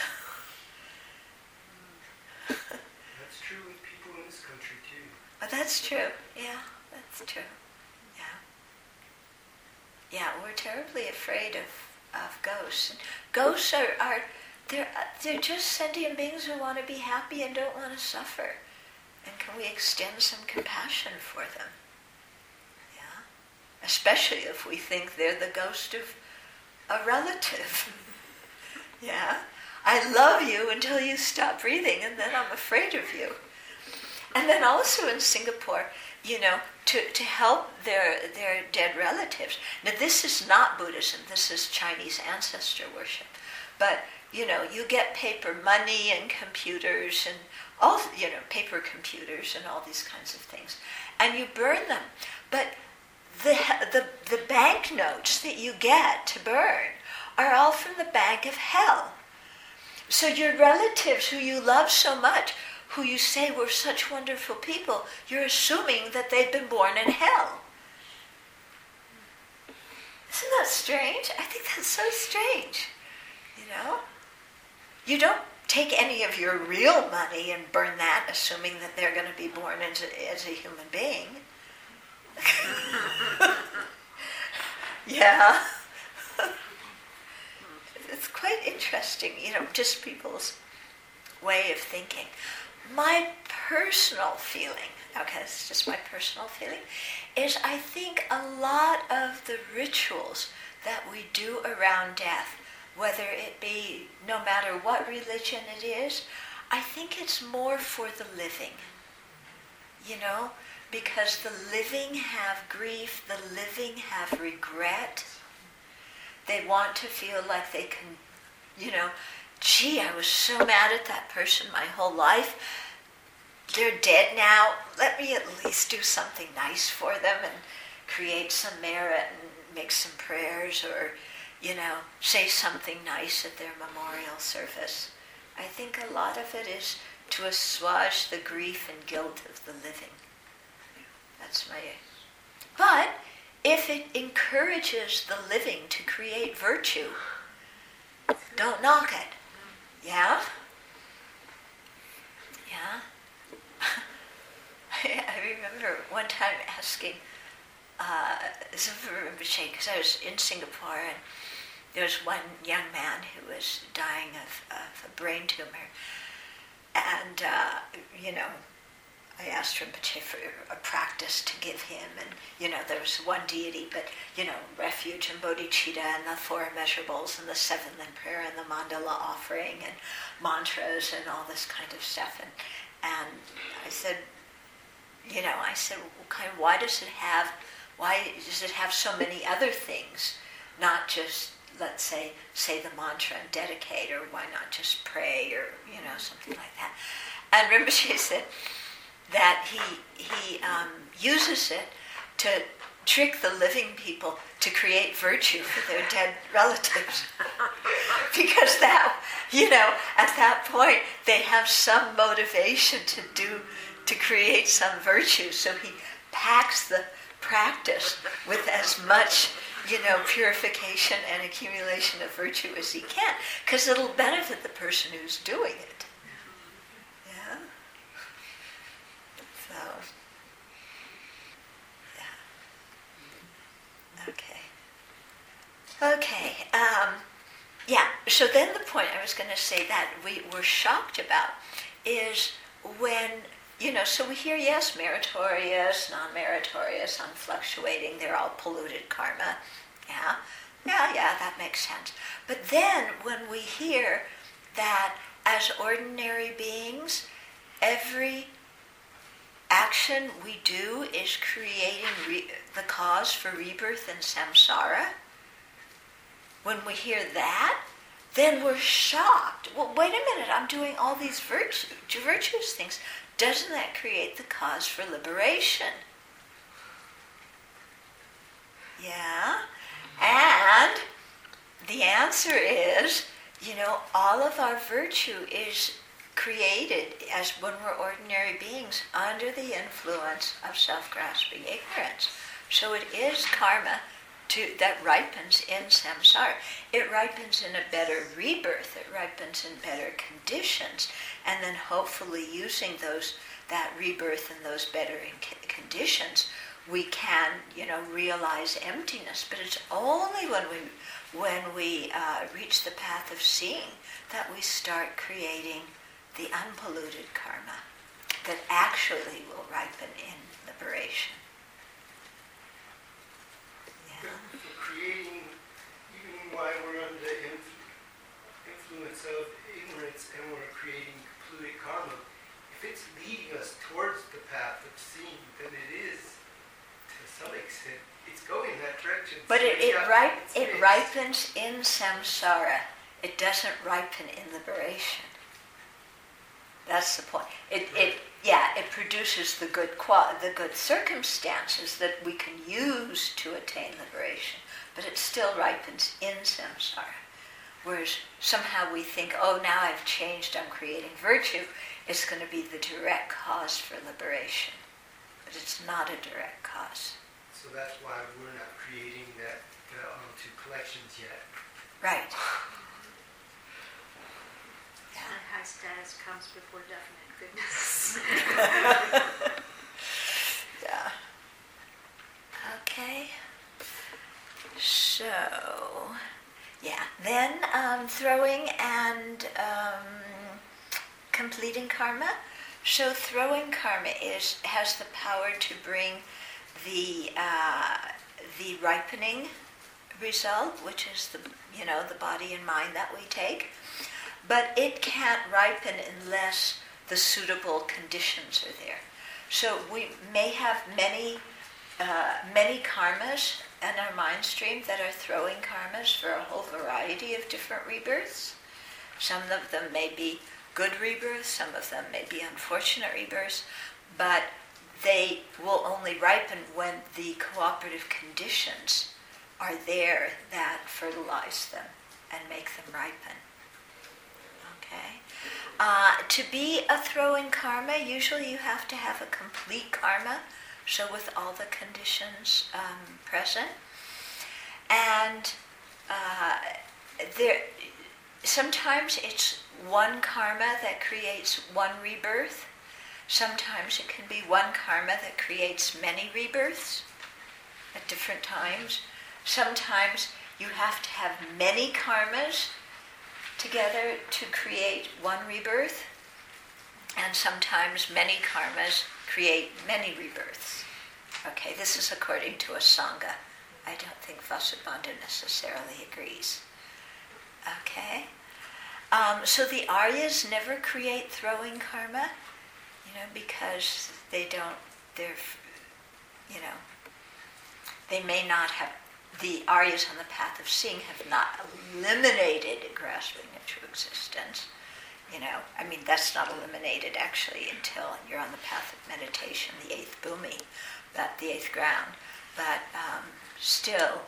That's true with people in this country too. But that's true. Yeah, that's true. Yeah. Yeah, we're terribly afraid of, of ghosts. And ghosts are, are they're they're just sentient beings who want to be happy and don't want to suffer. And can we extend some compassion for them? Yeah. Especially if we think they're the ghost of a relative. Yeah. I love you until you stop breathing, and then I'm afraid of you. And then also in Singapore, you know, to, to help their their dead relatives. Now this is not Buddhism, this is Chinese ancestor worship. But, you know, you get paper money and computers and all, you know, paper computers and all these kinds of things. And you burn them. But the the, the banknotes that you get to burn are all from the bank of hell. So your relatives who you love so much, who you say were such wonderful people, you're assuming that they've been born in hell. Isn't that strange? I think that's so strange. You know? You don't take any of your real money and burn that, assuming that they're going to be born as a, as a human being. Yeah. It's quite interesting, you know, just people's way of thinking. My personal feeling, okay, it's just my personal feeling, is I think a lot of the rituals that we do around death, whether it be no matter what religion it is, I think it's more for the living, you know, because the living have grief, the living have regret. They want to feel like they can, you know, gee, I was so mad at that person my whole life. They're dead now. Let me at least do something nice for them and create some merit and make some prayers or, you know, say something nice at their memorial service. I think a lot of it is to assuage the grief and guilt of the living. That's my... But if it encourages the living to create virtue, don't knock it. Yeah? Yeah? I remember one time asking uh, Zufar Rinpoche, because I was in Singapore, and there was one young man who was dying of, of a brain tumor. And, uh, you know, I asked Rinpoche for a practice to give him, and, you know, there was one deity, but, you know, refuge and bodhicitta and the four immeasurables and the seven limb prayer and the mandala offering and mantras and all this kind of stuff. And, and I said, you know, I said, well, kind of, why does it have, why does it have so many other things, not just, let's say, say the mantra and dedicate, or why not just pray, or, you know, something like that. And Rinpoche said that he he um, uses it to trick the living people to create virtue for their dead relatives. Because that, you know, at that point, they have some motivation to do, to create some virtue. So he packs the practice with as much, you know, purification and accumulation of virtue as he can, because it'll benefit the person who's doing it. Yeah? So, yeah. Okay. Okay. Um, yeah, so then the point I was going to say that we were shocked about is when, you know, so we hear, yes, meritorious, non-meritorious, unfluctuating, they're all polluted karma. Yeah, yeah, yeah, that makes sense. But then when we hear that as ordinary beings, every action we do is creating re- the cause for rebirth and samsara, when we hear that, then we're shocked. Well, wait a minute, I'm doing all these virtue, virtuous things. Doesn't that create the cause for liberation? Yeah? And the answer is, you know, all of our virtue is created as when we're ordinary beings under the influence of self-grasping ignorance. So it is karma to, that ripens in samsara. It ripens in a better rebirth. It ripens in better conditions. And then hopefully using those that rebirth and those better in- conditions, we can, you know, realize emptiness. But it's only when we, when we uh, reach the path of seeing that we start creating the unpolluted karma that actually will ripen in liberation. Yeah. For creating, even while we're under the inf- influence of ignorance and we're creating polluted karma, if it's leading us towards the path of seeing, then it is, to some extent, it's going in that direction. But So it, it's it, got- rip, it's it mixed. ripens in samsara. It doesn't ripen in liberation. That's the point. It, it, yeah, it produces the good qual- the good circumstances that we can use to attain liberation, but it still ripens in samsara. Whereas somehow we think, oh, now I've changed, I'm creating virtue, it's going to be the direct cause for liberation. But it's not a direct cause. So that's why we're not creating that uh, um, two collections yet. Right. And high status comes before definite goodness. Yeah. Okay. So, yeah. Then um, throwing and um, completing karma. So throwing karma is has the power to bring the uh, the ripening result, which is the you know the body and mind that we take. But it can't ripen unless the suitable conditions are there. So we may have many, uh, many karmas in our mind stream that are throwing karmas for a whole variety of different rebirths. Some of them may be good rebirths, some of them may be unfortunate rebirths, but they will only ripen when the cooperative conditions are there that fertilize them and make them ripen. Okay. Uh, to be a throwing karma, usually you have to have a complete karma, so with all the conditions um, present. And uh, there, sometimes it's one karma that creates one rebirth. Sometimes it can be one karma that creates many rebirths at different times. Sometimes you have to have many karmas together to create one rebirth, and sometimes many karmas create many rebirths. Okay, this is according to a Sangha. I don't think Vasubandhu necessarily agrees. Okay, um, so the Aryas never create throwing karma, you know, because they don't, they're, you know, they may not have, the Aryas on the path of seeing have not eliminated grasping into existence. You know, I mean, that's not eliminated actually until you're on the path of meditation, the eighth bhumi, that the eighth ground. But um, still,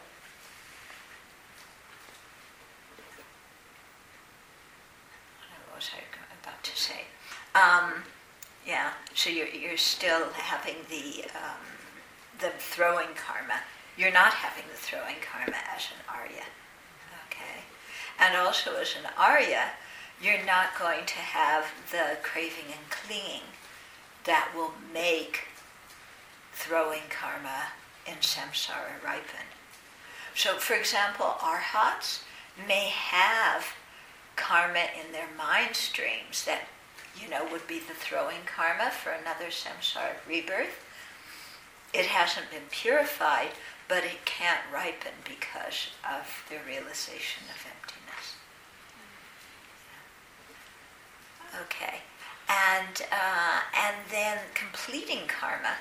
what was I about to say? Um, yeah, so you're you're still having the um, the throwing karma. You're not having the throwing karma as an Arya, okay? And also as an Arya, you're not going to have the craving and clinging that will make throwing karma in samsara ripen. So, for example, arhats may have karma in their mind streams that, you know, would be the throwing karma for another samsara rebirth. It hasn't been purified, but it can't ripen because of the realization of emptiness. Okay. And, uh, and then completing karma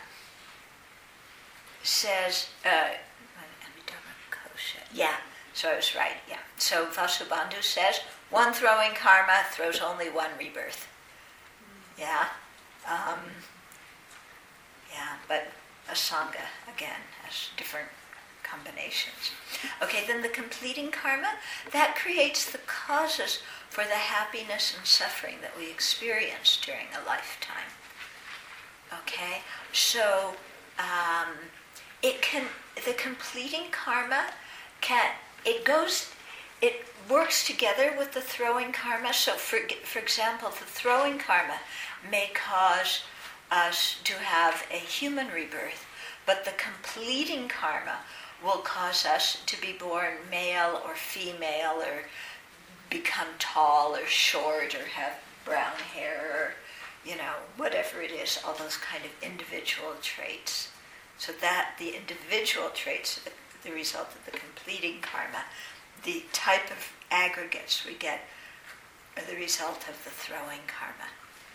says, uh, yeah, so I was right, yeah. So Vasubandhu says, one throwing karma throws only one rebirth. Yeah, um, yeah, but Asanga, again, has different combinations. Okay, then the completing karma, that creates the causes for the happiness and suffering that we experience during a lifetime. Okay, so um, it can, the completing karma can, it goes, it works together with the throwing karma. So for, for example, the throwing karma may cause us to have a human rebirth, but the completing karma will cause us to be born male or female, or become tall or short, or have brown hair, or, you know, whatever it is, all those kind of individual traits. So that the individual traits are the, the result of the completing karma. The type of aggregates we get are the result of the throwing karma.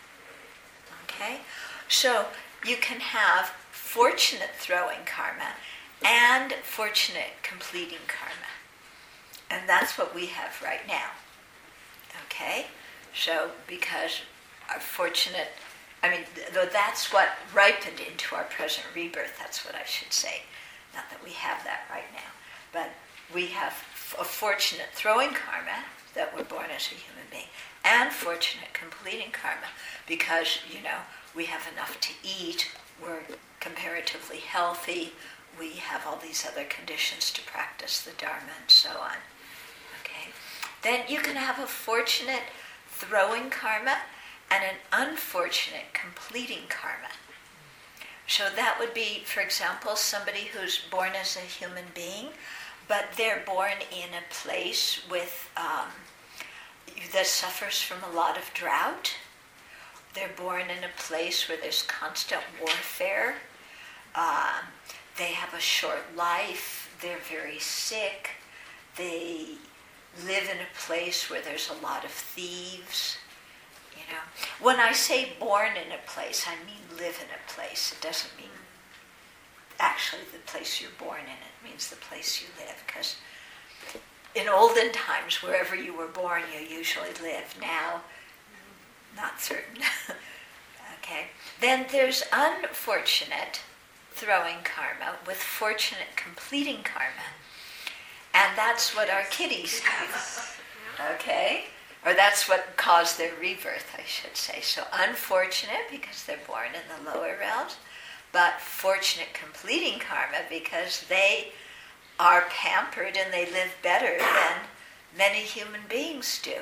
Okay? So you can have fortunate throwing karma and fortunate completing karma. And that's what we have right now. Okay? So because our fortunate, I mean, though that's what ripened into our present rebirth, that's what I should say. Not that we have that right now. But we have a fortunate throwing karma, that we're born as a human being, and fortunate completing karma, because, you know, we have enough to eat, we're comparatively healthy, we have all these other conditions to practice the Dharma and so on. Okay? Then you can have a fortunate throwing karma and an unfortunate completing karma. So that would be, for example, somebody who's born as a human being, but they're born in a place with um, that suffers from a lot of drought. They're born in a place where there's constant warfare. Um, they have a short life. They're very sick. They live in a place where there's a lot of thieves. You know, when I say born in a place, I mean live in a place. It doesn't mean actually the place you're born in. It means the place you live. Because in olden times, wherever you were born, you usually lived. Now, not certain. Okay. Then there's unfortunate throwing karma with fortunate completing karma. And that's what our kitties have. Okay? Or that's what caused their rebirth, I should say. So unfortunate because they're born in the lower realms, but fortunate completing karma because they are pampered and they live better than many human beings do.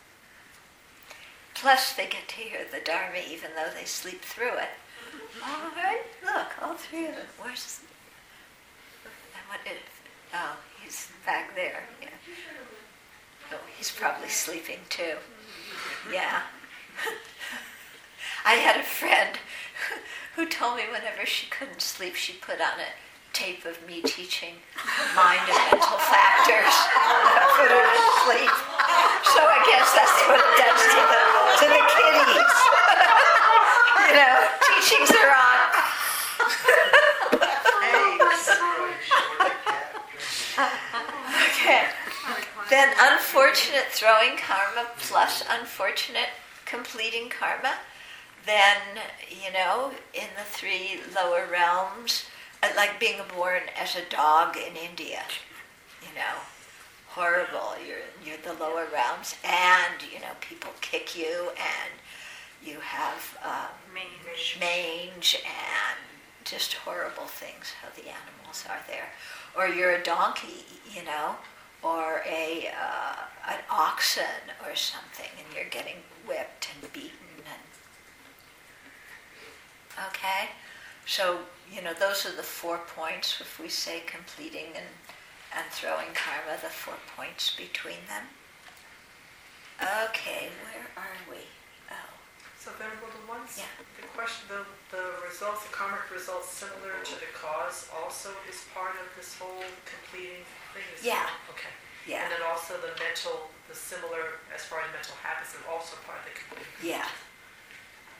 Plus they get to hear the Dharma even though they sleep through it. All right, look, all three of them. Where's, and what is, oh, he's back there, yeah. Oh, he's probably sleeping too. Yeah. I had a friend who told me whenever she couldn't sleep, she put on a tape of me teaching mind and mental factors that put her to sleep. So I guess that's what it does to the to the kitties. You know, teachings are on. Okay. Then unfortunate throwing karma plus unfortunate completing karma. Then, you know, in the three lower realms, like being born as a dog in India, you know, horrible. You're you're the lower realms, and you know people kick you, and you have um, mange. mange and just horrible things. How the animals are there, or you're a donkey, you know, or a uh, an oxen or something, and you're getting whipped and beaten. And okay, so you know those are the four points. If we say completing and and throwing karma, the four points between them. Okay, where are we? Oh. So then, well, the ones, yeah. the question, the, the results, the karmic results similar to the cause also is part of this whole completing thing? Is Yeah. It? Okay. Yeah. And then also the mental, the similar, as far as mental habits, are also part of the completing. Yeah.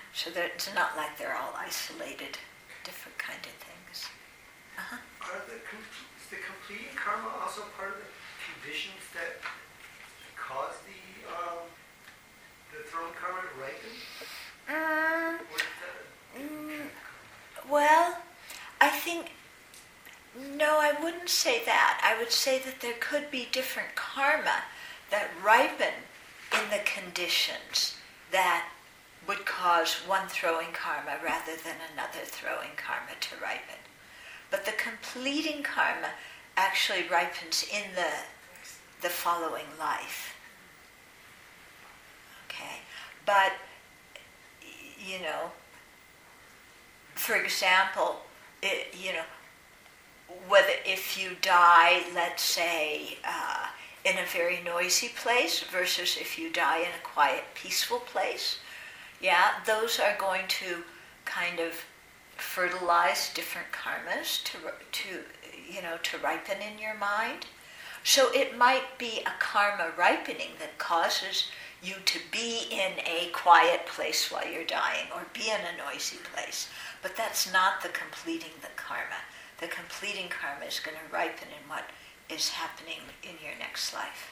So that it's not like they're all isolated, different kind of things. Uh-huh. Are the com- is the completing karma also part of the conditions that cause the um, the thrown karma to ripen? Mm, Or is that a mm, well, I think, no, I wouldn't say that. I would say that there could be different karma that ripen in the conditions that would cause one throwing karma rather than another throwing karma to ripen. But the completing karma actually ripens in the the following life. Okay, but you know, for example, it, you know, whether if you die, let's say, uh, in a very noisy place versus if you die in a quiet, peaceful place, yeah, those are going to kind of fertilize different karmas to, to, you know, to ripen in your mind. So it might be a karma ripening that causes you to be in a quiet place while you're dying or be in a noisy place. But that's not the completing the karma. The completing karma is going to ripen in what is happening in your next life.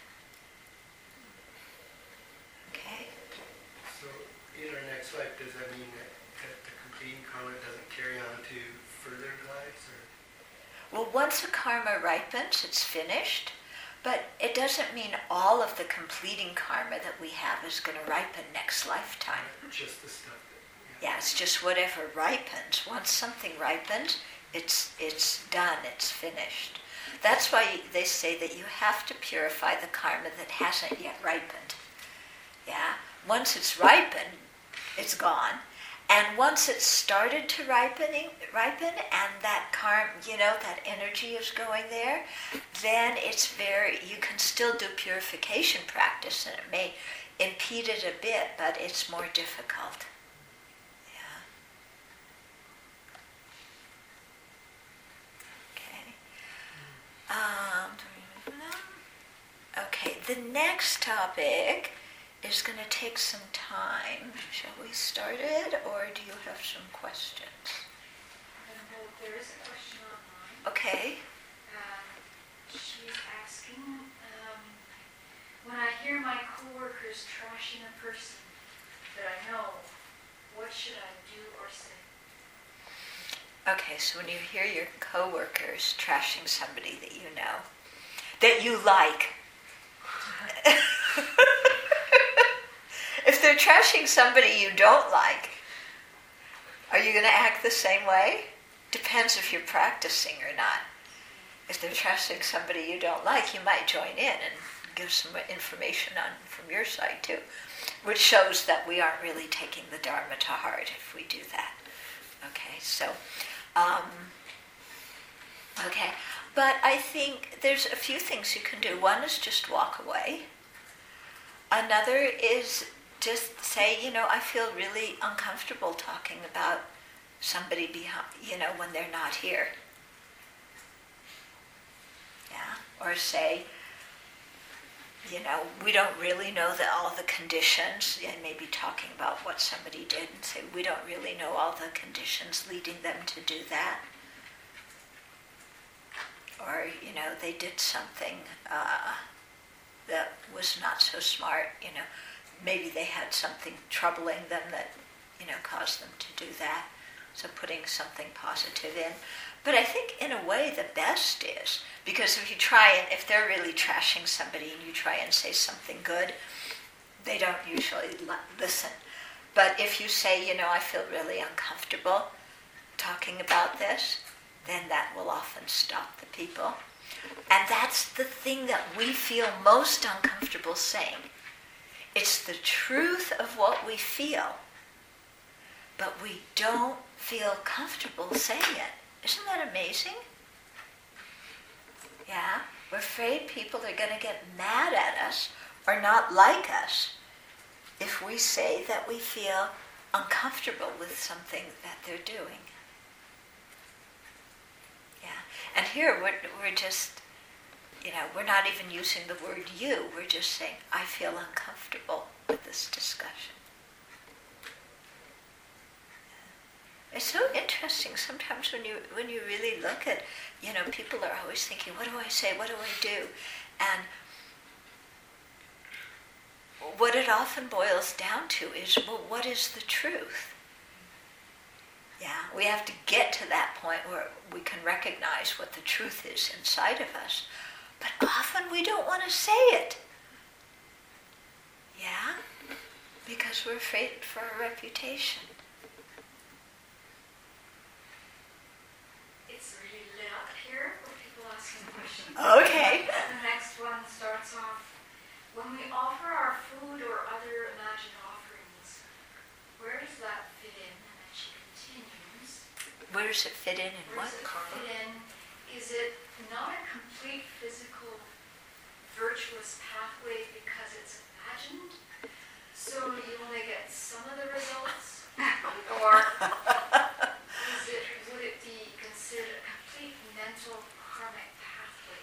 Okay? So in our next life, does that mean that, that the completing karma doesn't carry on to further lives? Or? Well, once a karma ripens, it's finished. But it doesn't mean all of the completing karma that we have is going to ripen next lifetime. Just the stuff that... Yeah, yeah it's just whatever ripens. Once something ripens, it's it's done, it's finished. That's why they say that you have to purify the karma that hasn't yet ripened. Yeah? Once it's ripened, it's gone. And once it's started to ripening, ripen and that karma, you know, that energy is going there, then it's very, you can still do purification practice and it may impede it a bit, but it's more difficult. Yeah. Okay. Um, okay, the next topic is going to take some time. Shall we start it, or do you have some questions? Well, there is a question online. Okay. Um, she's asking, um, when I hear my coworkers trashing a person that I know, what should I do or say? Okay, so when you hear your coworkers trashing somebody that you know, that you like, if they're trashing somebody you don't like, are you going to act the same way? Depends if you're practicing or not. If they're trashing somebody you don't like, you might join in and give some information on from your side too, which shows that we aren't really taking the Dharma to heart if we do that. Okay, so, um, okay. But I think there's a few things you can do. One is just walk away. Another is just say, you know, I feel really uncomfortable talking about somebody behind, you know, when they're not here. Yeah. Or say, you know, we don't really know the, all the conditions, and maybe talking about what somebody did and say, we don't really know all the conditions leading them to do that. Or, you know, they did something uh, that was not so smart, you know. Maybe they had something troubling them that, you know, caused them to do that. So putting something positive in. But I think in a way the best is, because if you try and, if they're really trashing somebody and you try and say something good, they don't usually listen. But if you say, you know, I feel really uncomfortable talking about this, then that will often stop the people. And that's the thing that we feel most uncomfortable saying. It's the truth of what we feel, but we don't feel comfortable saying it. Isn't that amazing? Yeah, we're afraid people are going to get mad at us or not like us if we say that we feel uncomfortable with something that they're doing. Yeah, and here we're, we're just, you know, we're not even using the word you. We're just saying, I feel uncomfortable with this discussion. It's so interesting sometimes when you when you really look at, you know, people are always thinking, what do I say, what do I do? And what it often boils down to is, well, what is the truth? Yeah, we have to get to that point where we can recognize what the truth is inside of us. But often we don't want to say it. Yeah? Because we're afraid for our reputation. It's really loud here for people asking questions. Okay. The next one starts off, when we offer our food or other imagined offerings, where does that fit in? And then she continues. Where does it fit in and Where what? does it fit in? Is it not a complete physical, virtuous pathway because it's imagined? So you only get some of the results? Or is it, would it be considered a complete mental karmic pathway?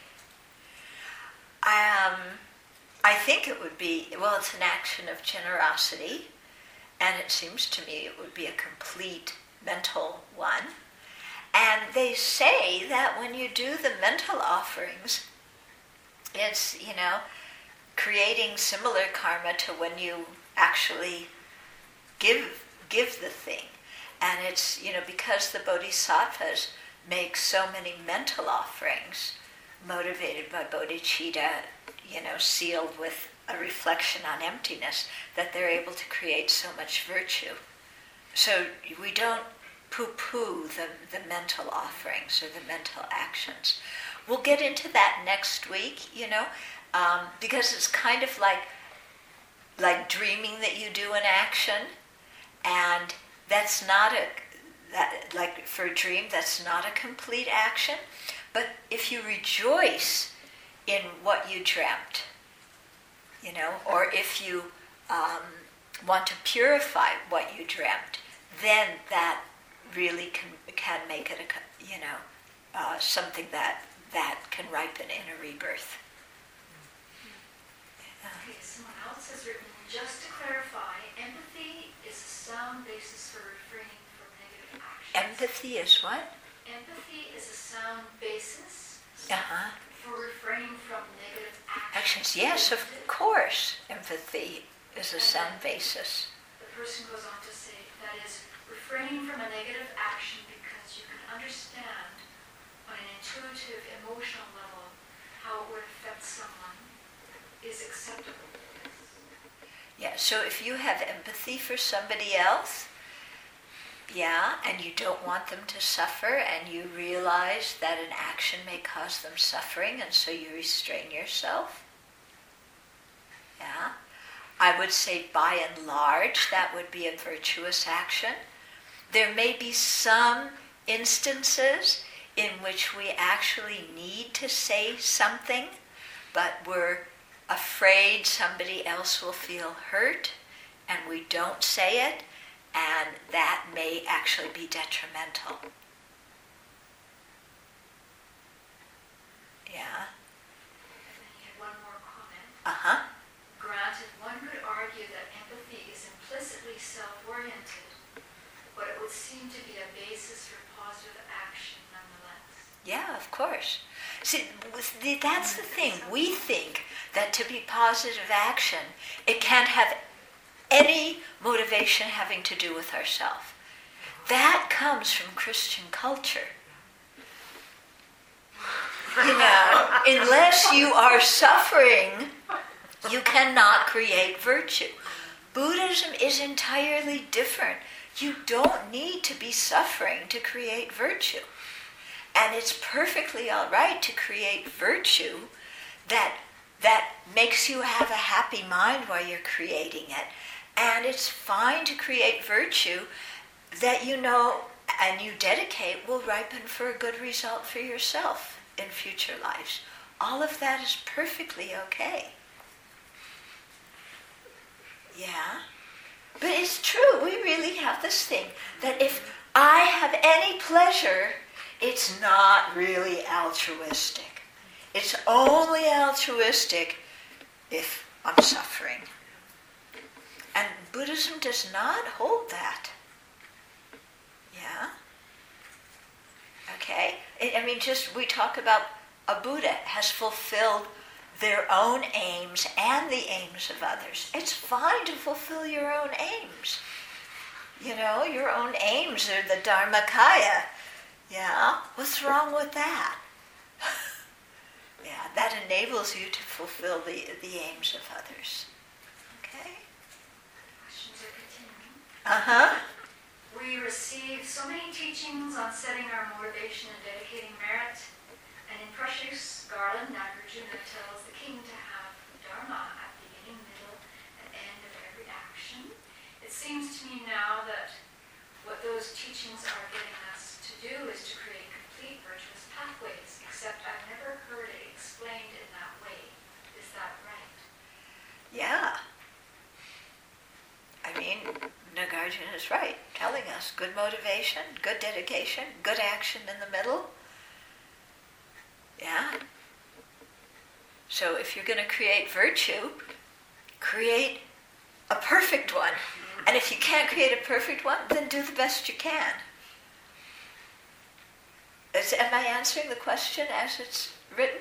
Um, I think it would be, well, it's an action of generosity, and it seems to me it would be a complete mental one. And they say that when you do the mental offerings, it's, you know, creating similar karma to when you actually give give the thing. And it's, you know, because the bodhisattvas make so many mental offerings, motivated by bodhicitta, you know, sealed with a reflection on emptiness, that they're able to create so much virtue. So we don't poo-poo the, the mental offerings or the mental actions. We'll get into that next week, you know, um, because it's kind of like like dreaming that you do an action, and that's not a, that, like for a dream, that's not a complete action. But if you rejoice in what you dreamt, you know, or if you um, want to purify what you dreamt, then that really can can make it a, you know, uh, something that that can ripen in a rebirth. Okay, someone else has written, just to clarify, empathy is a sound basis for refraining from negative actions. Empathy is what? Empathy is a sound basis Uh-huh. for refraining from negative actions. Actions, yes, of course. Empathy is a sound basis. The person goes on to say, that is, refraining from a negative action because you can understand on an intuitive, emotional level how it would affect someone is acceptable. Yeah, so if you have empathy for somebody else, yeah, and you don't want them to suffer, and you realize that an action may cause them suffering, and so you restrain yourself, yeah, I would say by and large that would be a virtuous action. There may be some instances in which we actually need to say something, but we're afraid somebody else will feel hurt, and we don't say it, and that may actually be detrimental. Yeah. And then he had one more comment. Uh-huh. Granted, one could argue that empathy is implicitly self-oriented, but it would seem to be a basis for positive action nonetheless. Yeah, of course. See, that's the thing. We think that to be positive action, it can't have any motivation having to do with ourselves. That comes from Christian culture. You know, unless you are suffering, you cannot create virtue. Buddhism is entirely different. You don't need to be suffering to create virtue. And it's perfectly all right to create virtue that that makes you have a happy mind while you're creating it. And it's fine to create virtue that you know and you dedicate will ripen for a good result for yourself in future lives. All of that is perfectly okay. Yeah? But it's true, we really have this thing that if I have any pleasure, it's not really altruistic. It's only altruistic if I'm suffering. And Buddhism does not hold that. Yeah? Okay? I I mean, just we talk about a Buddha has fulfilled their own aims and the aims of others. It's fine to fulfill your own aims. You know, your own aims are the Dharmakaya. Yeah? What's wrong with that? Yeah, that enables you to fulfill the, the aims of others. Okay? Questions are continuing. Uh-huh. We receive so many teachings on setting our motivation and dedicating merit. And in Precious Garland, Nagarjuna tells the king to have Dharma at beginning, middle, and end of every action. It seems to me now that what those teachings are getting us to do is to create complete virtuous pathways, except I've never heard it explained in that way. Is that right? Yeah. I mean, Nagarjuna is right, telling us good motivation, good dedication, good action in the middle. Yeah. So if you're going to create virtue, create a perfect one. And if you can't create a perfect one, then do the best you can. Is, am I answering the question as it's written?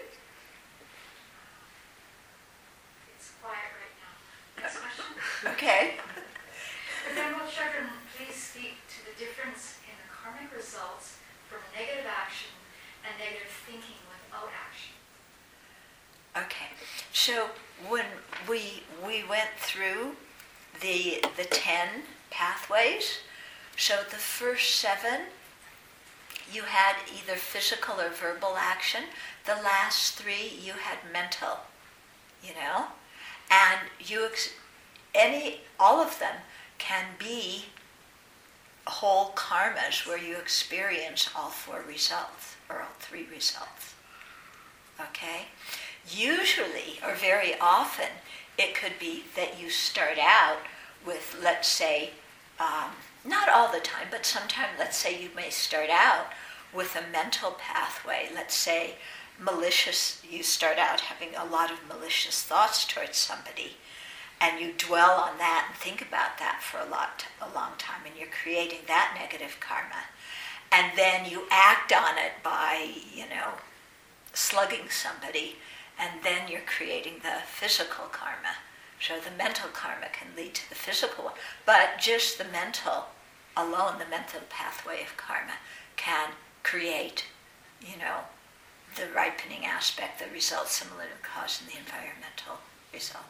It's quiet right now. Next question. Okay. Venerable Children, please speak to the difference in the karmic results from negative action and negative thinking without action. Okay. So when we we went through the the ten pathways, so the first seven you had either physical or verbal action. The last three you had mental, you know, and you ex- any all of them can be whole karmas where you experience all four results or all three results. Okay? Usually, or very often, it could be that you start out with, let's say, um, not all the time, but sometimes, let's say you may start out with a mental pathway. Let's say malicious, you start out having a lot of malicious thoughts towards somebody, and you dwell on that and think about that for a lot, a long time, and you're creating that negative karma. And then you act on it by, you know, slugging somebody, and then you're creating the physical karma. So the mental karma can lead to the physical one. But just the mental alone, the mental pathway of karma, can create, you know, the ripening aspect, the result similar to cause and the environmental result.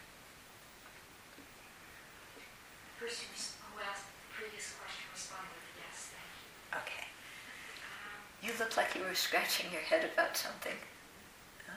The person who asked the previous question responded with yes, thank you. Okay. Um, You looked like you were scratching your head about something. Huh?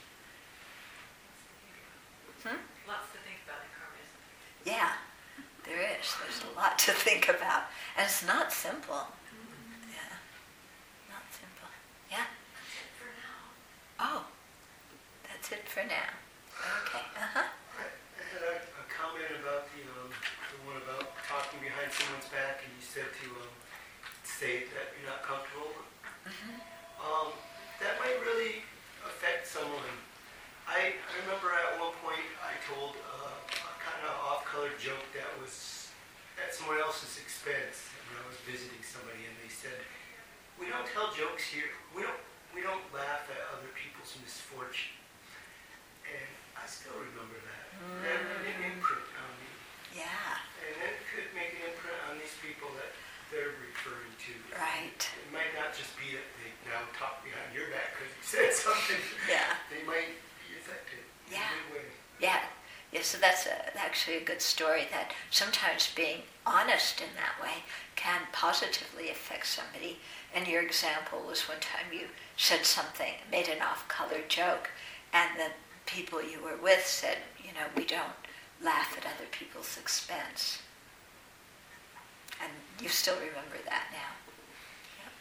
Hmm? Lots to think about in karma, isn't there? Yeah, there is. There's a lot to think about. And it's not simple. Yeah, not simple. Yeah? That's it for now. Oh, that's it for now. Okay, uh-huh. I I had a, a comment about the, um, the one about talking behind someone's back, and you said to um, say that you're not comfortable. Mm-hmm. Um, that might really affect someone. I, I remember at one point I told uh, a kind of off-color joke that was at someone else's expense when I was visiting somebody, and they said, "We don't tell jokes here. We don't we don't laugh at other people's misfortune." And I still remember that. Mm. That made an imprint on me, Yeah, and it could make an imprint on these people that they're referring to. right. It might not just be that they now talk behind your back because you said something. Yeah, They might be affected in Yeah. a good way. yeah. Yeah, so that's a, actually a good story, that sometimes being honest in that way can positively affect somebody. And your example was one time you said something, made an off-color joke, and the people you were with said, you know, we don't laugh at other people's expense. And you still remember that now. Yep.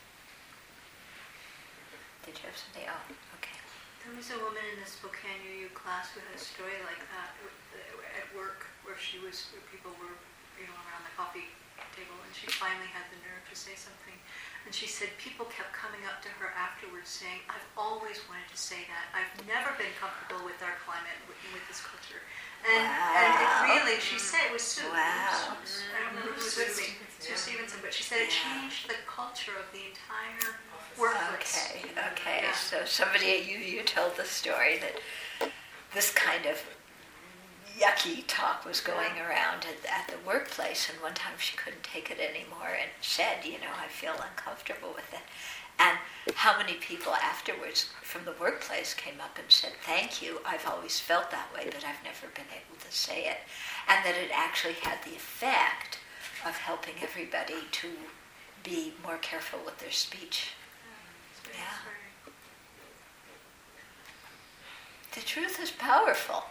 Did you have something? Oh, okay. There was a woman in the Spokane U U class who had a story like that at work, where she was, where people were you know, around the coffee table, and she finally had the nerve to say something. And she said people kept coming up to her afterwards saying, I've always wanted to say that. I've never been comfortable with our climate, with, with this culture. And, wow. and it really, she said, it was Sue. Wow. Sue, I don't remember who was with me, Sue Stevenson, but she said it changed the culture of the entire workplace. Okay, okay. Yeah. So somebody, you, you told the story that this kind of yucky talk was going around at, at the workplace, and one time she couldn't take it anymore and said, you know, I feel uncomfortable with it. And how many people afterwards from the workplace came up and said, thank you, I've always felt that way, but I've never been able to say it. And that it actually had the effect of helping everybody to be more careful with their speech. Yeah. The truth is powerful.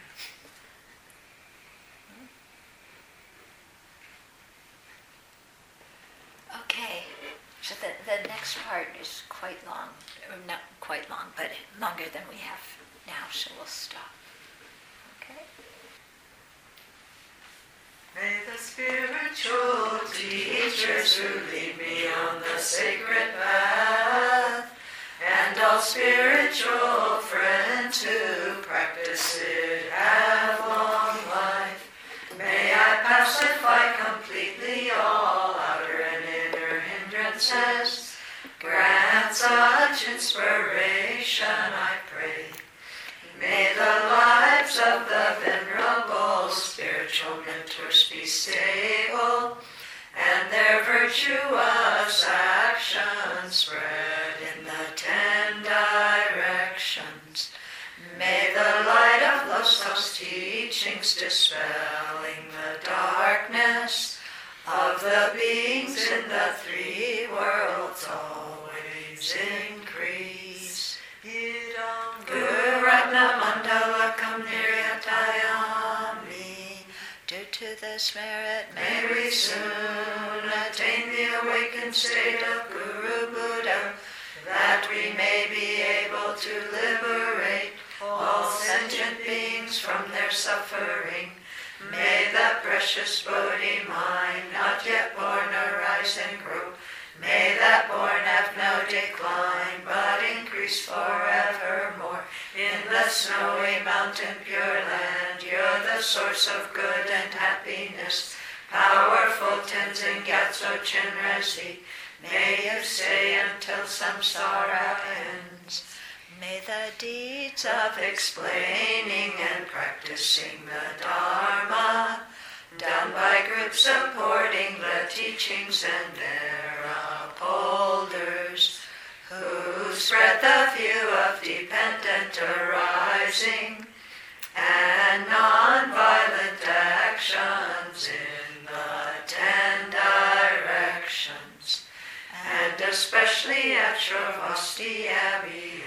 Okay, so the, the next part is quite long, or not quite long, but longer than we have now, so we'll stop. Okay? May the spiritual teachers who lead me on the sacred path, and all spiritual friends who practice it have long life. May I pacify completely all outer and inner hindrances. Grant such inspiration, I pray. May the lives of the venerable spiritual mentors be stable, and their virtuous actions spread in the ten directions. May the light of Losog's teachings dispelling the darkness of the beings in the three worlds always increase. Idam Guru Ratna Mandala Kam Niryatayami. Due to this merit, May we soon attain the awakened state of Guru Buddha, that we may be able to liberate all sentient beings from their suffering. May the precious Bodhi mind, not yet born, arise and grow. May that born have no decline, but increase forevermore. In the snowy mountain pure land, you're the source of good and happiness. Powerful Tenzin Gyatso Chenrezig, may you stay until samsara ends. may the deeds Of explaining and practicing the Dharma, done by groups supporting the teachings and their upholders, who spread the view of dependent arising and non-violent actions in the ten directions, and especially at Shravasti Abbey